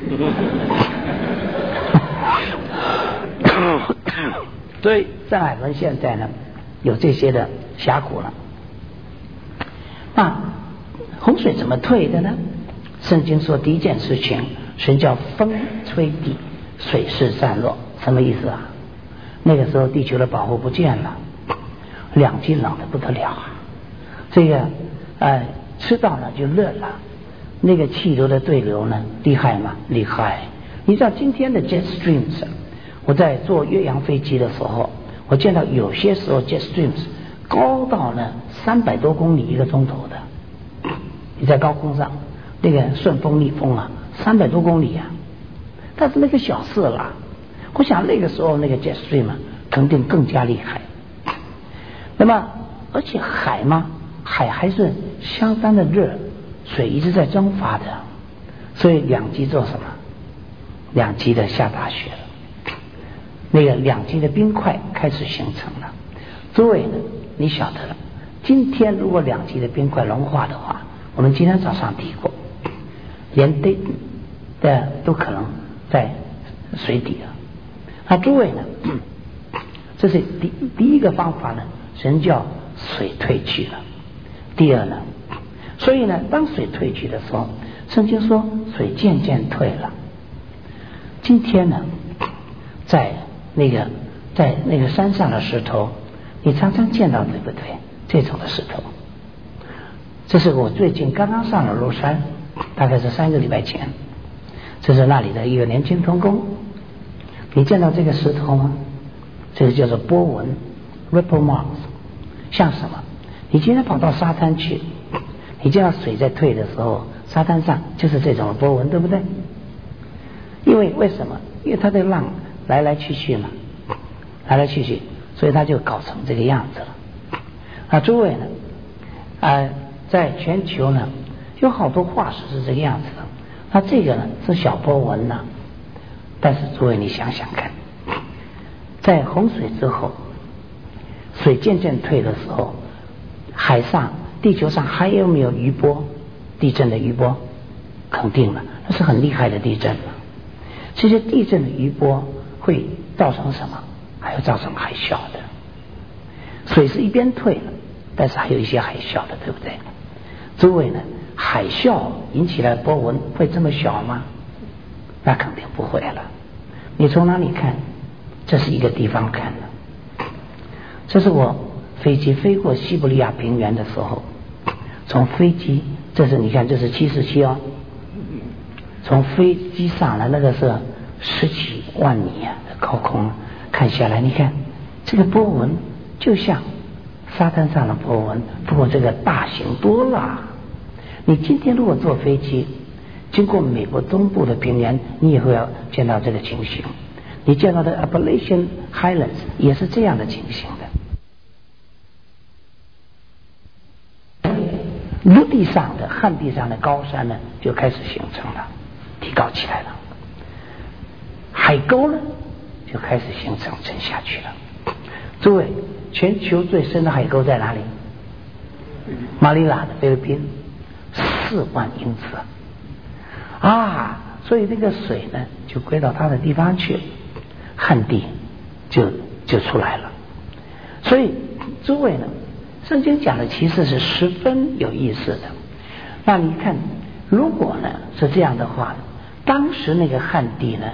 所以上海人现在呢有这些的峡谷了。那洪水怎么退的呢？圣经说第一件事情，神叫风吹地，水势散落。什么意思啊？那个时候地球的保护不见了，两极冷得不得了啊！这个赤道呢就热了，那个气流的对流呢厉害吗？厉害！你知道今天的 jet streams， 我在坐越洋飞机的时候，我见到有些时候 jet streams 高到呢300多公里1个钟头的。你在高空上那个顺风逆风啊，300多公里啊，但是那个小事了。我想那个时候那个 jet stream 肯定更加厉害。那么而且海嘛，海还是相当的热，水一直在蒸发的，所以两极做什么？两极的下大雪了，那个两极的冰块开始形成了。诸位呢，你晓得了，今天如果两极的冰块融化的话，我们今天早上提过，连Dayton的都可能在水底了。那诸位呢，这是第一个方法呢，神叫水退去了。第二呢，所以呢，当水退去的时候，圣经说水渐渐退了。今天呢，在那个山上的石头，你常常见到，对不对？这种的石头，这是我最近刚刚上了庐山，大概是3个礼拜前，这是那里的一个年轻同工。你见到这个石头吗？这个叫做波纹 ripple marks， 像什么？你今天跑到沙滩去，你见到水在退的时候，沙滩上就是这种波纹，对不对？为什么？因为它的浪来来去去嘛，来来去去， 所以它就搞成这个样子了。诸位呢，在全球呢，有好多化石是这个样子的。那这个呢是小波纹呢，但是诸位你想想看，在洪水之后，水渐渐退的时候，海上、地球上还有没有余波？地震的余波，肯定了，那是很厉害的地震了。这些地震的余波会造成什么？还会造成海啸的。水是一边退了，但是还有一些海啸的，对不对？诸位呢，海啸引起的波纹会这么小吗？那肯定不会了。你从哪里看？这是一个地方看的，这是我飞机飞过西伯利亚平原的时候，从飞机，这是你看，这是747哦，从飞机上来，那个是10几万米的高空看下来，你看这个波纹就像沙滩上的波纹，不过这个大型多了。你今天如果坐飞机经过美国东部的平原，你也会要见到这个情形。你见到的 Appalachian Highlands 也是这样的情形的。陆地上的旱地上的高山呢，就开始形成了，提高起来了。海沟呢，就开始形成沉下去了。诸位，全球最深的海沟在哪里？马尼拉的菲律宾，4万英尺啊！所以那个水呢，就归到它的地方去，旱地就出来了。所以诸位呢，圣经讲的其实是十分有意思的。那你看，如果呢是这样的话，当时那个旱地呢，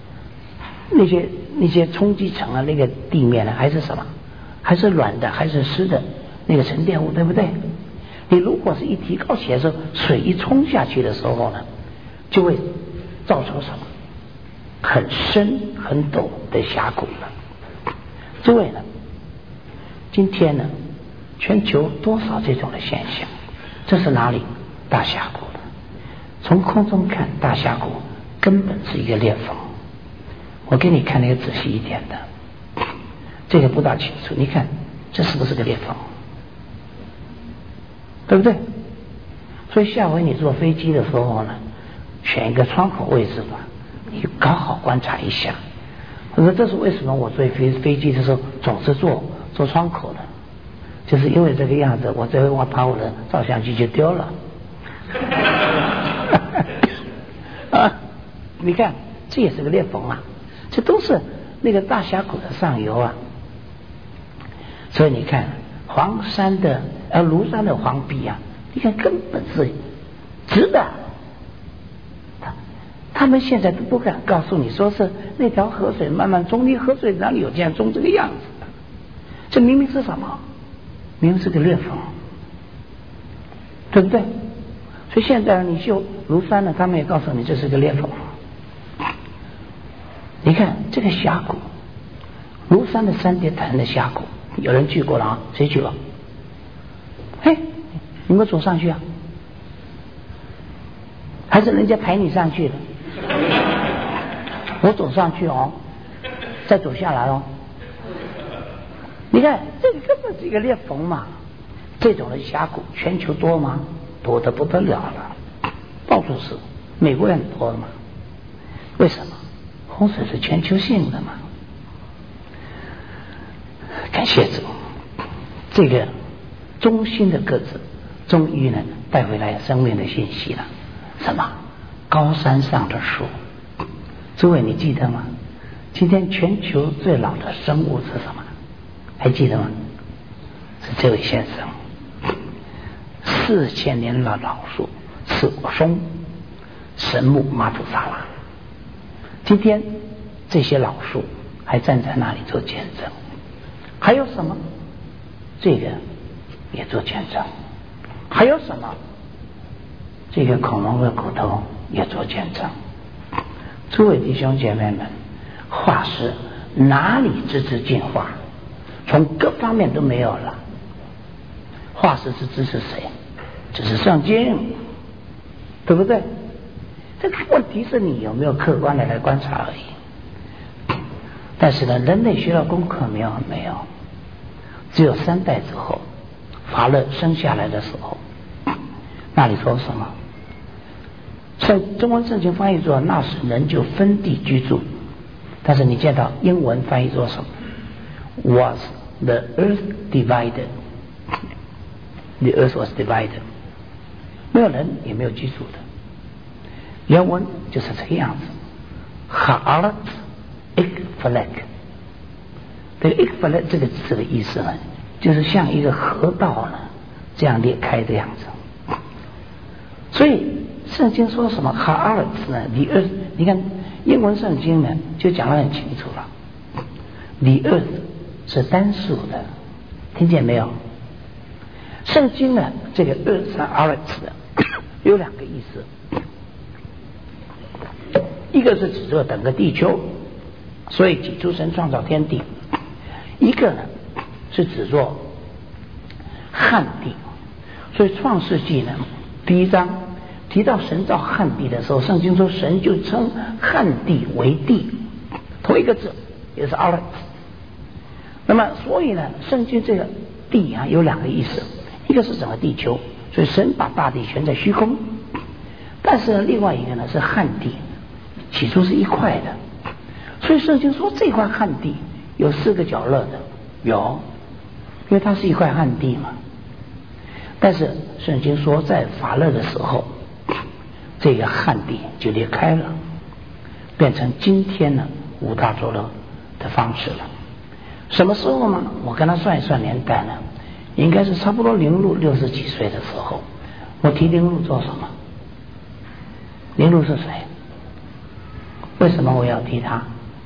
那些冲积层啊，那个地面呢，还是什么？还是软的，还是湿的那个沉淀物，对不对？你如果是一提高起来的时候，水一冲下去的时候呢，就会造成什么？很深很陡的峡谷了。诸位呢，今天呢，全球多少这种的现象？这是哪里？大峡谷了。从空中看，大峡谷根本是一个裂缝。我给你看那个仔细一点的，这个不大清楚。你看，这是不是个裂缝？对不对？所以下回你坐飞机的时候呢，选一个窗口位置吧，你刚好观察一下。我说这是为什么我坐飞机的时候总是坐窗口的，就是因为这个样子，我最后把我的照相机就丢了。啊，你看，这也是个裂缝啊，这都是那个大峡谷的上游啊。所以你看，黄山的庐山的黄壁啊，你看根本是直的。他们现在都不敢告诉你说是那条河水慢慢冲，你河水哪里有这样冲这个样子的？这明明是什么？明明是个裂缝，对不对？所以现在你修庐山呢，他们也告诉你这是个裂缝。你看这个峡谷，庐山的三叠潭的峡谷，有人去过了啊？谁去过？嘿，你们走上去啊？还是人家排你上去的？我走上去哦，再走下来哦。你看，这个根本是一个裂缝嘛。这种的峡谷，全球多吗？多得不得了了，到处是，美国也很多的嘛。为什么？洪水是全球性的嘛。感谢主，这个中心的个子终于呢带回来生命的信息了。什么？高山上的树。诸位你记得吗？今天全球最老的生物是什么？还记得吗？是这位先生，4000年的老树，赤果松、神木、马土萨拉。今天这些老树还站在那里做见证。还有什么？这个也做见证。还有什么？这个恐龙的骨头也做见证。诸位弟兄姐妹们，化石哪里支持进化？从各方面都没有了。化石是支持谁？只是圣经，对不对？这个问题是你有没有客观的来观察而已。 但是呢，人类学到功课没有？没有，只有3代之后，法勒生下来的时候，那里说什么？中文圣经翻译作那时人就分地居住，但是你见到英文翻译作什么？ Was the earth divided? The earth was divided. 没有人也没有居住的，原文就是这个样子。Ha'arat ikfalek， 这个 ikfalek 这个字的意思呢，就是像一个河道呢这样裂开的样子。所以圣经说什么 Ha'arat 呢 ？The earth， 你看英文圣经呢就讲得很清楚了。The earth 是单数的，听见没有？圣经呢这个 earth 和 arat 的有2个意思，一个是指着整个地球，所以起初神创造天地；一个呢是指着旱地，所以创世纪呢第1章提到神造旱地的时候，圣经说神就称旱地为地，同一个字也是 arat。那么所以呢圣经这个地啊有2个意思，一个是整个地球，所以神把大地悬在虚空，但是呢另外一个呢是旱地，起初是一块的，所以圣经说这块旱地有4个角落的，有，因为它是一块旱地嘛。但是圣经说在法勒的时候，这个旱地就裂开了，变成今天呢5大洲的方式了。什么时候呢？我跟他算一算年代呢，应该是差不多宁禄60几岁的时候。我提宁禄做什么？宁禄是谁？为什么我要提他？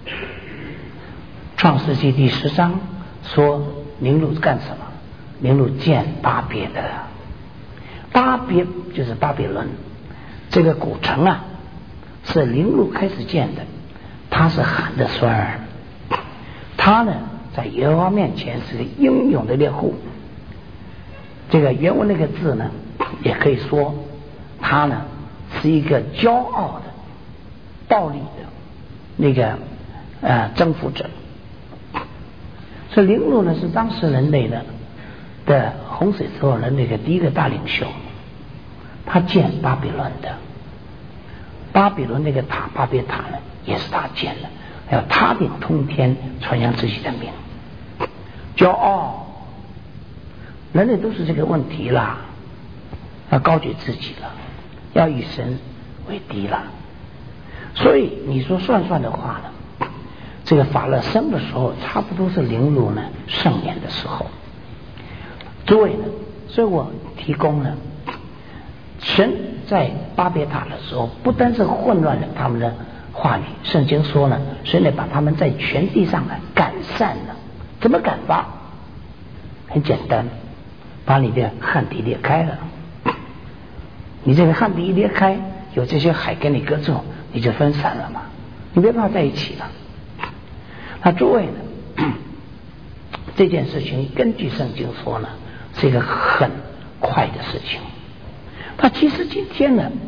创世纪第10章说宁禄干什么？宁禄建巴别的，巴别就是巴比伦这个古城啊，是宁禄开始建的，他是罕的孙儿，他呢在耶和华面前是个英勇的猎户。这个原文那个字呢，也可以说他呢是一个骄傲的、暴力的那个征服者。所以宁禄呢是当时人类的洪水之后人类的第一个大领袖，他建巴比伦的，巴比伦那个塔巴别塔呢也是他建的，要他顶通天，传扬自己的名。骄傲，人类都是这个问题啦，要高举自己了，要与神为敌了。所以你说算的话呢，这个法勒生的时候差不多是宁禄呢盛年的时候。诸位呢，所以我提供了神在巴别塔的时候，不单是混乱了他们的话语，圣经说呢，神也把他们在全地上赶散了。怎么赶法？很简单，把你的旱地裂开了。你这个旱地一裂开，有这些海跟你隔住，你就分散了嘛，你没办法在一起了。那诸位呢，这件事情根据圣经说呢，是一个很快的事情。那其实今天呢，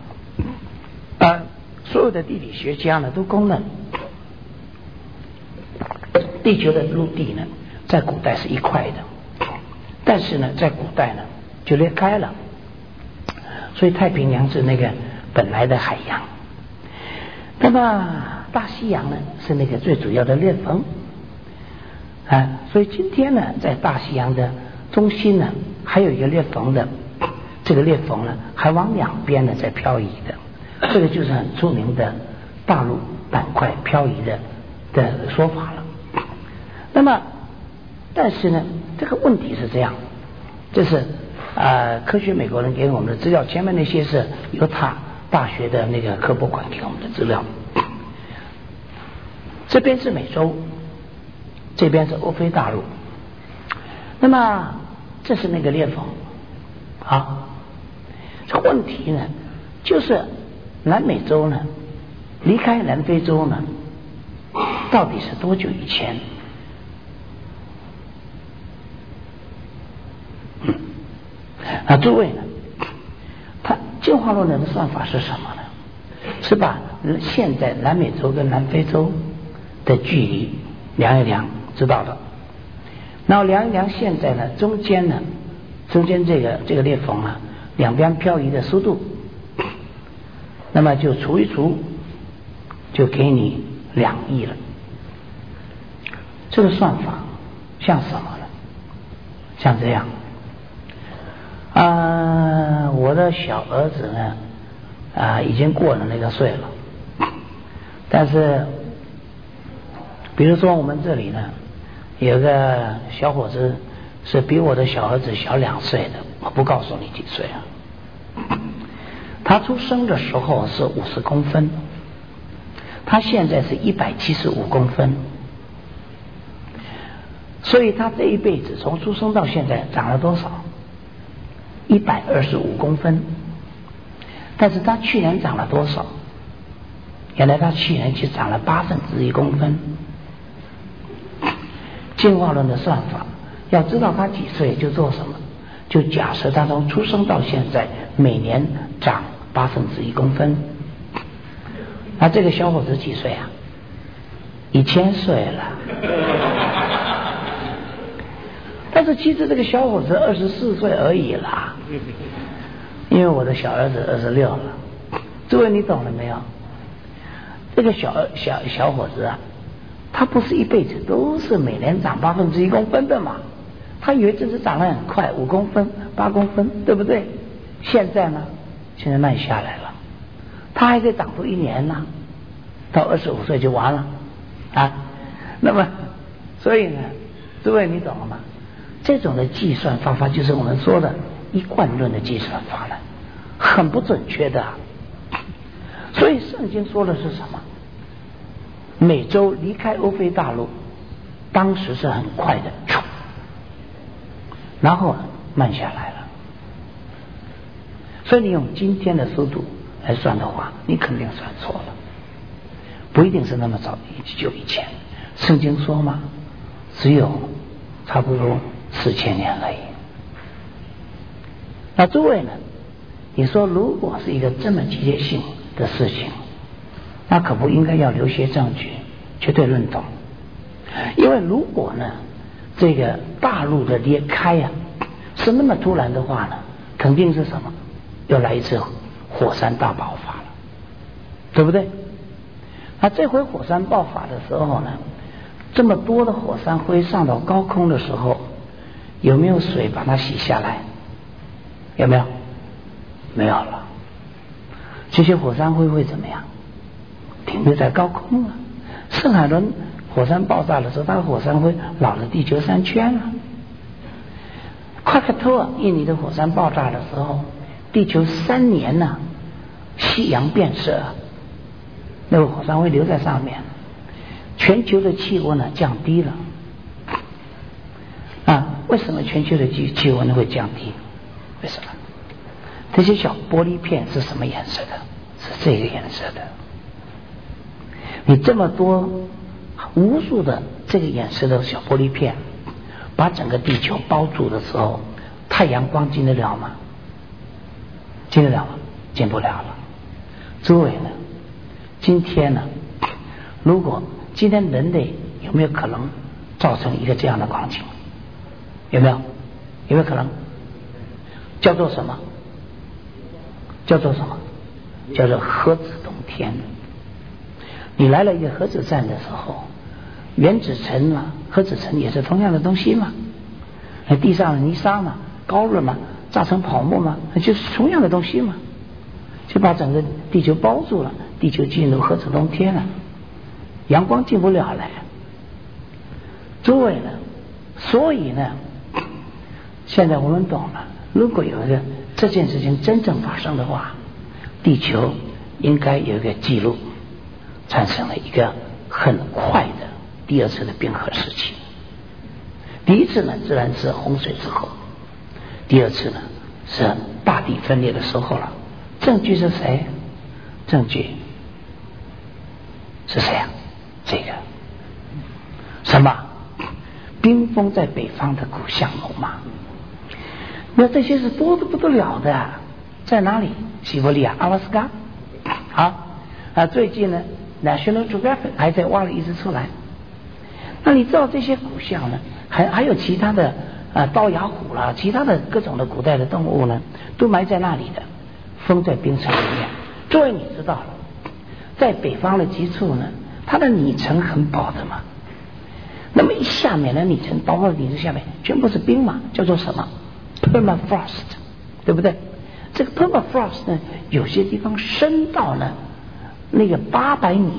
所有的地理学家呢都公认，地球的陆地呢，在古代是一块的，但是呢，在古代呢就裂开了，所以太平洋是那个本来的海洋，那么大西洋呢是那个最主要的裂缝，所以今天呢，在大西洋的中心呢，还有一个裂缝的，这个裂缝呢还往两边呢在漂移的，这个就是很出名的大陆板块漂移的说法了。那么但是呢，这个问题是这样，这是科学美国人给我们的资料，前面那些是犹他大学的那个科博馆给我们的资料。这边是美洲，这边是欧非大陆，那么这是那个裂缝啊。这问题呢，就是南美洲呢离开南非洲呢，到底是多久以前？那诸位呢，他进化论的算法是什么呢？是把现在南美洲跟南非洲的距离量一量知道了。然后量一量现在呢，中间这个裂缝啊，两边漂移的速度，那么就除一除，就给你2亿了。这个算法像什么呢？像这样我的小儿子呢已经过了那个岁了，但是比如说我们这里呢有个小伙子是比我的小儿子小2岁的，我不告诉你几岁啊。他出生的时候是50公分，他现在是175公分，所以他这一辈子从出生到现在长了多少？125公分。但是他去年长了多少？原来他去年去长了1/8公分。进化论的算法，要知道他几岁就做什么，就假设他从出生到现在每年长1/8公分。那这个小伙子几岁啊？1000岁了。但是其实这个小伙子24岁而已啦，因为我的小儿子26了。诸位你懂了没有？这个小伙子啊，他不是一辈子都是每年长1/8公分的嘛？他以为这次长得很快，5公分、8公分，对不对？现在呢，现在慢下来了，他还可以长出1年呢，到25岁就完了啊。那么，所以呢，诸位你懂了吗？这种的计算方法就是我们说的一贯论的计算法了，很不准确的。所以圣经说的是什么？美洲离开欧非大陆，当时是很快的，然后慢下来了。所以你用今天的速度来算的话，你肯定算错了，不一定是那么早就以前。圣经说嘛，只有差不多4000年而已。那诸位呢？你说如果是一个这么机械性的事情，那可不应该要留些证据，绝对认同。因为如果呢，这个大陆的裂开是那么突然的话呢，肯定是什么？又来一次火山大爆发了，对不对？那这回火山爆发的时候呢，这么多的火山灰上到高空的时候，有没有水把它洗下来？有没有？没有了。这些火山灰会怎么样？停留在高空了。圣海伦火山爆炸的时候，它的火山灰绕了地球3圈了。夸克托尔印尼的火山爆炸的时候，地球3年呢，夕阳变色，那个火山灰留在上面，全球的气温呢降低了。为什么全球的气温会降低？为什么？这些小玻璃片是什么颜色的？是这个颜色的。你这么多无数的这个颜色的小玻璃片把整个地球包住的时候，太阳光进得了吗？进得了吗？进不了了。诸位呢，今天呢，如果今天人类有没有可能造成一个这样的光景？有没有？有没有可能？叫做什么？叫做什么？叫做核子冬天。你来了一个核子战的时候，原子层嘛，核子层也是同样的东西嘛，地上的泥沙嘛，高热嘛，炸成泡沫嘛，就是同样的东西嘛，就把整个地球包住了，地球进入核子冬天了，阳光进不了来。诸位呢，所以呢，现在我们懂了，如果有一个这件事情真正发生的话，地球应该有一个记录，产生了一个很快的第2次的冰河时期。第1次呢，自然是洪水之后；第2次呢，是大地分裂的时候了。证据是谁？证据是谁啊？这个什么？冰封在北方的古橡木嘛。那这些是多得不得了的，在哪里？西伯利亚、阿拉斯加。最近呢 National Geographic 还在挖了一只出来。 那你知道这些古象呢，还有其他的刀牙虎啦，其他的各种的古代的动物呢，都埋在那里的，封在冰层里面。诸位你知道了，在北方的极处呢，它的泥层很薄的嘛，那么下面的泥层，包括泥层下面全部是冰嘛，叫做什么 permafrost， 对不对？这个 permafrost 呢，有些地方深到呢那个800米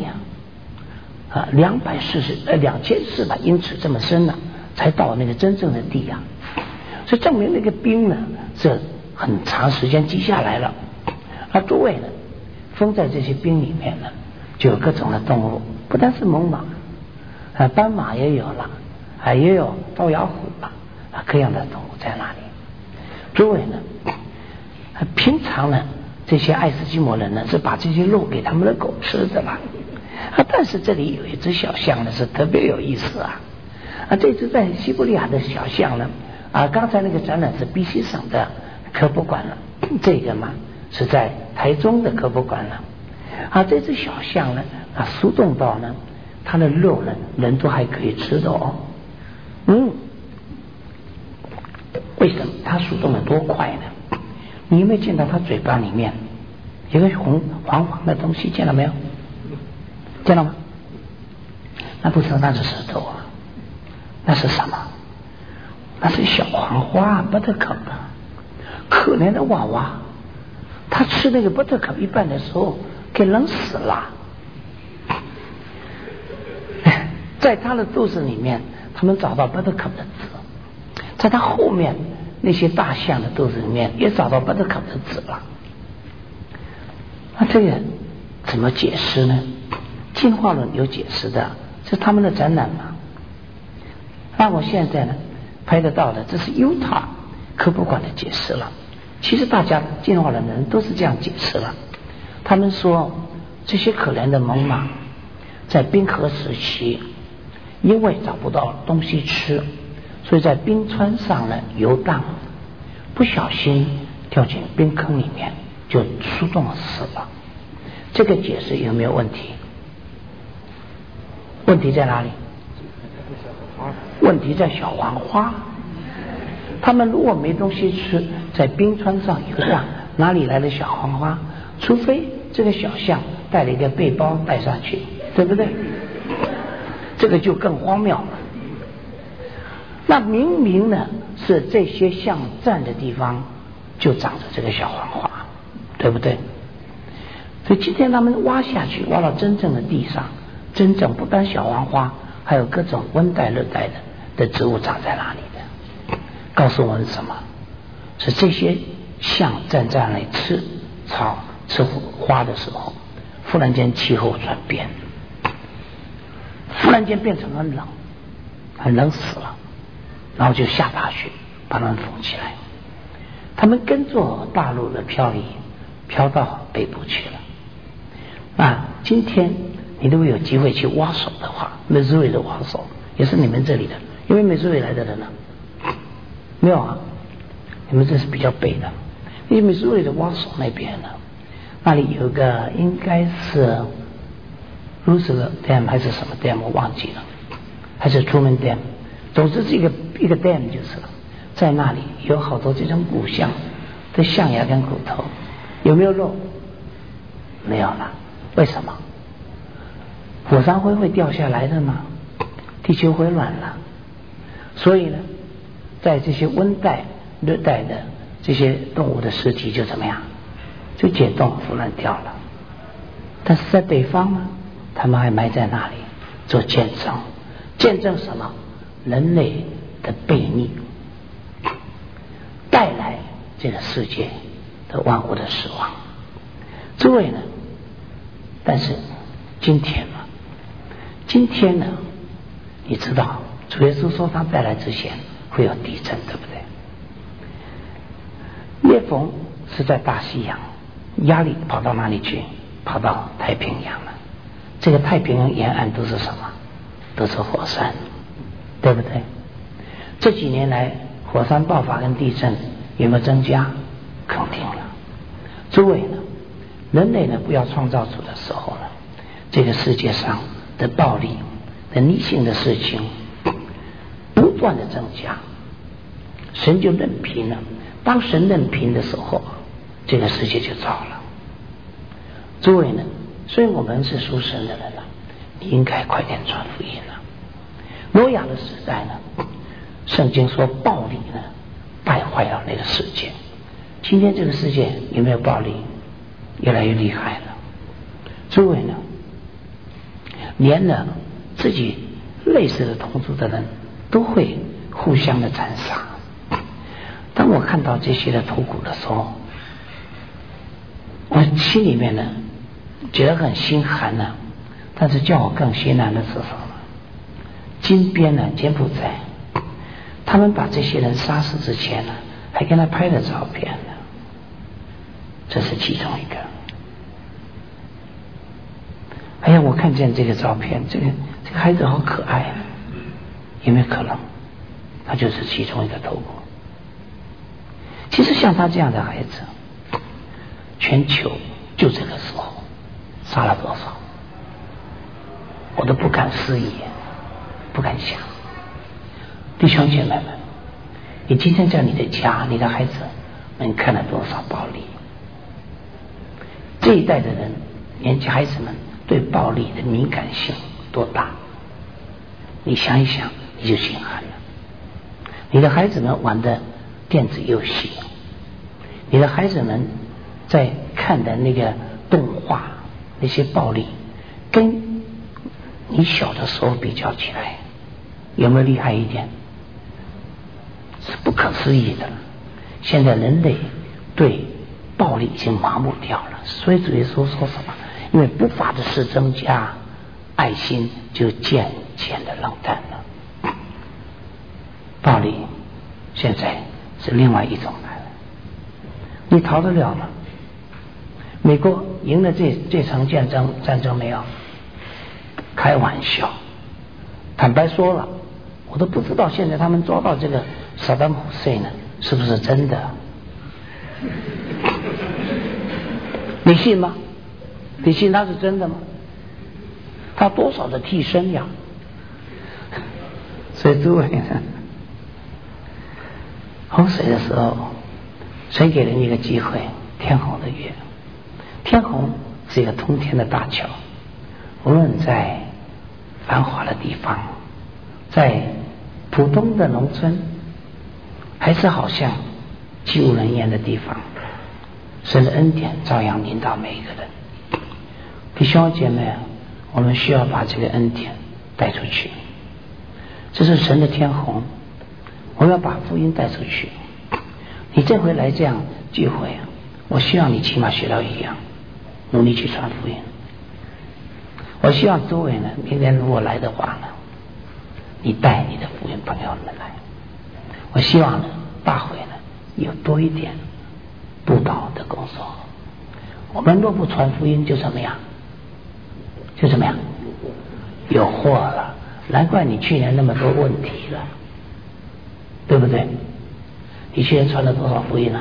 2400英尺这么深了，才到那个真正的地啊。所以证明那个冰呢是很长时间积下来了。那诸位呢，封在这些冰里面呢，就有各种的动物，不但是猛犸，斑马也有了，也有刀牙虎了，各样的动物在那里。诸位呢，平常呢，这些爱斯基摩人呢是把这些肉给他们的狗吃的啦。但是这里有一只小象呢是特别有意思啊！这只在西伯利亚的小象呢，刚才那个展览是BC省的科博馆了，这个嘛是在台中的科博馆了。这只小象呢，速冻到呢，它的肉呢，人都还可以吃的哦。为什么？它速冻的多快呢？你有没有见到它嘴巴里面有个黄黄的东西？见到没有？见到吗？那不是，那是石头啊，那是什么？那是小黄花buttercup，可怜的娃娃，他吃那个buttercup一半的时候给冷死了。在他的肚子里面，他们找到buttercup的籽，在他后面那些大象的肚子里面也找到buttercup的籽了。那这个怎么解释呢？进化论有解释的，这是他们的展览嘛。那我现在呢拍得到的，这是犹他科博馆的解释了。其实大家进化论的人都是这样解释了。他们说这些可怜的猛犸在冰河时期，因为找不到东西吃，所以在冰川上呢游荡，不小心掉进冰坑里面，就速冻死了。这个解释有没有问题？问题在哪里？问题在小黄花。他们如果没东西吃，在冰川上游荡，哪里来的小黄花？除非这个小象带了一个背包带上去，对不对？这个就更荒谬了。那明明呢是这些象站的地方就长着这个小黄花，对不对？所以今天他们挖下去，挖到真正的地上，真正不单小黄花，还有各种温带热带的植物长在哪里的，告诉我们什么？是这些象站在那里吃草吃花的时候，忽然间气候转变，忽然间变成很冷，很冷死了，然后就下大雪把它们封起来。他们跟着大陆的漂移飘到北部去了。今天你如果有机会去挖手的话，Missouri的挖手也是你们这里的，因为Missouri来的人呢，没有啊，你们这是比较北的。因为Missouri的挖手那边呢，那里有个应该是 Roosevelt Dam 还是什么 Dam 我忘记了，还是 Truman Dam， 总之是一个 Dam 就是了。在那里有好多这种骨象的象牙跟骨头，有没有肉？没有了。为什么？火山灰会掉下来的吗？地球会暖了，所以呢，在这些温带、热带的这些动物的尸体就怎么样？就解冻腐烂掉了。但是在北方呢，他们还埋在那里做见证，见证什么？人类的悖逆带来这个世界的万物的死亡。诸位呢？但是今天呢，你知道主耶稣说他再来之前会有地震，对不对？裂缝是在大西洋，压力跑到哪里去？跑到太平洋了。这个太平洋沿岸都是什么？都是火山，对不对？这几年来火山爆发跟地震有没有增加？肯定了。诸位呢，人类呢不要创造主的时候呢，这个世界上的暴力的逆性的事情不断的增加，神就任凭了。当神任凭的时候，这个世界就糟了。诸位呢，所以我们是属神的人了，你应该快点传福音了。挪亚的时代呢，圣经说暴力呢败坏了那个世界。今天这个世界有没有暴力？越来越厉害了。诸位呢，连了自己类似的同族的人都会互相的残杀。当我看到这些的头骨的时候，我心里面呢觉得很心寒呢，但是叫我更心寒的是什么？金边呢，柬埔寨，他们把这些人杀死之前呢，还跟他拍了照片呢，这是其中一个。哎呀，我看见这个照片，这个孩子好可爱啊，有没有可能他就是其中一个头骨？其实像他这样的孩子，全球就这个时候杀了多少，我都不敢思议，不敢想。弟兄姐妹们，你今天在你的家，你的孩子们看了多少暴力？这一代的人，年轻孩子们对暴力的敏感性多大？你想一想，你就心寒了。你的孩子们玩的电子游戏，你的孩子们在看的那个动画，那些暴力，跟你小的时候比较起来，有没有厉害一点？是不可思议的。现在人类对暴力已经麻木掉了，所以主耶稣说什么？因为不法的事增加，爱心就渐渐的冷淡了。暴力现在是另外一种来了，你逃得了吗？美国赢了这场战争没有？开玩笑，坦白说了，我都不知道现在他们抓到这个萨达姆侯赛呢是不是真的？你信吗？你信他是真的吗？他多少的替身呀？所以诸位呢，洪水的时候，神给人一个机会，天虹的月。天虹是一个通天的大桥，无论在繁华的地方，在普通的农村，还是好像寂无人烟的地方，神的恩典照样临到每一个人。弟兄姐妹，我们需要把这个恩典带出去，这是神的天虹，我们要把福音带出去。你这回来这样聚会，我希望你起码学到一样，努力去传福音。我希望诸位呢，明天如果来的话呢，你带你的福音朋友们来。我希望呢，大会呢有多一点布道的工作。我们若不传福音，就怎么样？就怎么样？有祸了。难怪你去年那么多问题了，对不对？你去年传了多少福音啊？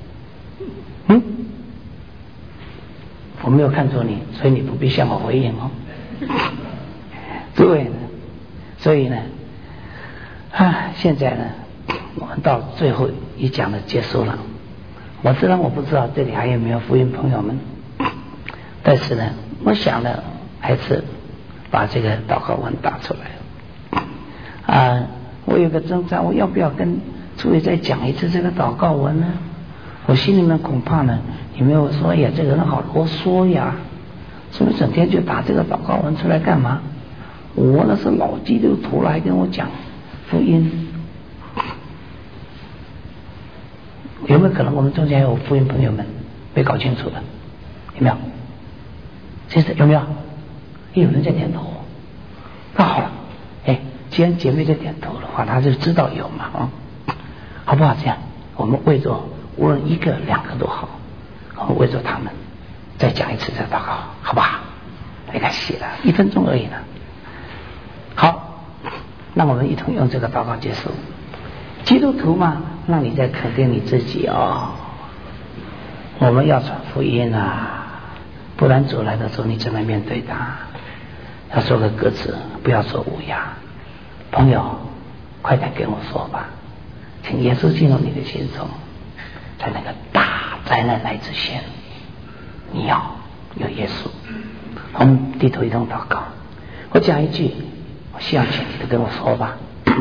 我没有看错你，所以你不必向我回应哦。诸位呢，所以呢，现在呢，我们到最后一讲的结束了。我知道我不知道这里还有没有福音朋友们，但是呢，我想呢，还是把这个祷告文打出来。我有个挣扎，我要不要跟诸位再讲一次这个祷告文呢？我心里面恐怕呢，你们有说，哎呀，这个人好啰嗦呀，是不是整天就打这个祷告文出来干嘛？我那是老基督徒了，还跟我讲福音，有没有可能我们中间有福音朋友们没搞清楚的？有没有？其实有没有？有人在点头。那好了，既然姐妹在点头的话，她就知道有嘛，好不好？这样，我们为着无论一个两个都好，我们为着他们再讲一次这祷告，好不好？没关系的，1分钟而已呢。好，那我们一同用这个祷告结束。基督徒嘛，让你在肯定你自己哦。我们要传福音啊，不然主来的时候你怎么面对他？ 要做个鸽子，不要做乌鸦。朋友，快点跟我说吧，请耶稣进入你的心中，在那个大灾难来之前，你要有耶稣。我们低头一同祷告。我讲一句，我希望请你的跟我说吧。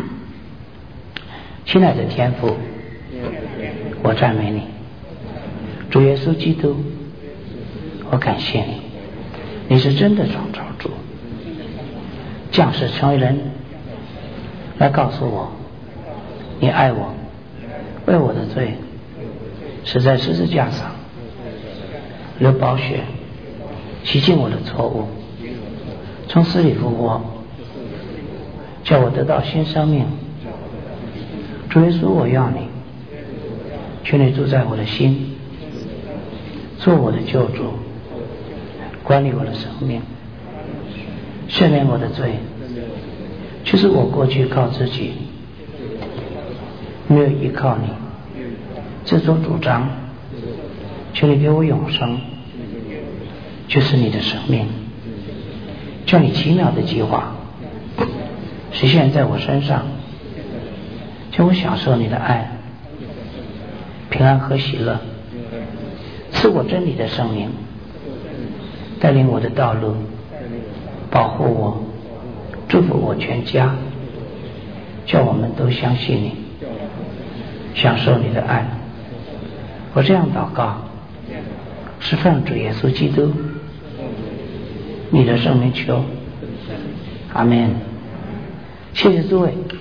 亲爱的天父，我赞美你，主耶稣基督，我感谢你，你是真的创造主，降世成为人，来告诉我你爱我，为我的罪死在十字架上，流宝血洗净我的错误，从死里复活，叫我得到新生命。主耶稣，我要你，求你住在我的心，做我的救主，管理我的生命，赦免我的罪。其实我过去靠自己，没有依靠你，自作主张，求你给我永生，就是你的生命，叫你奇妙的计划实现在我身上，叫我享受你的爱，平安和喜乐，赐我真理的生命，带领我的道路，保护我，祝福我全家，叫我们都相信你，享受你的爱。我这样祷告，是奉主耶稣基督你的圣名求，阿们。谢谢诸位。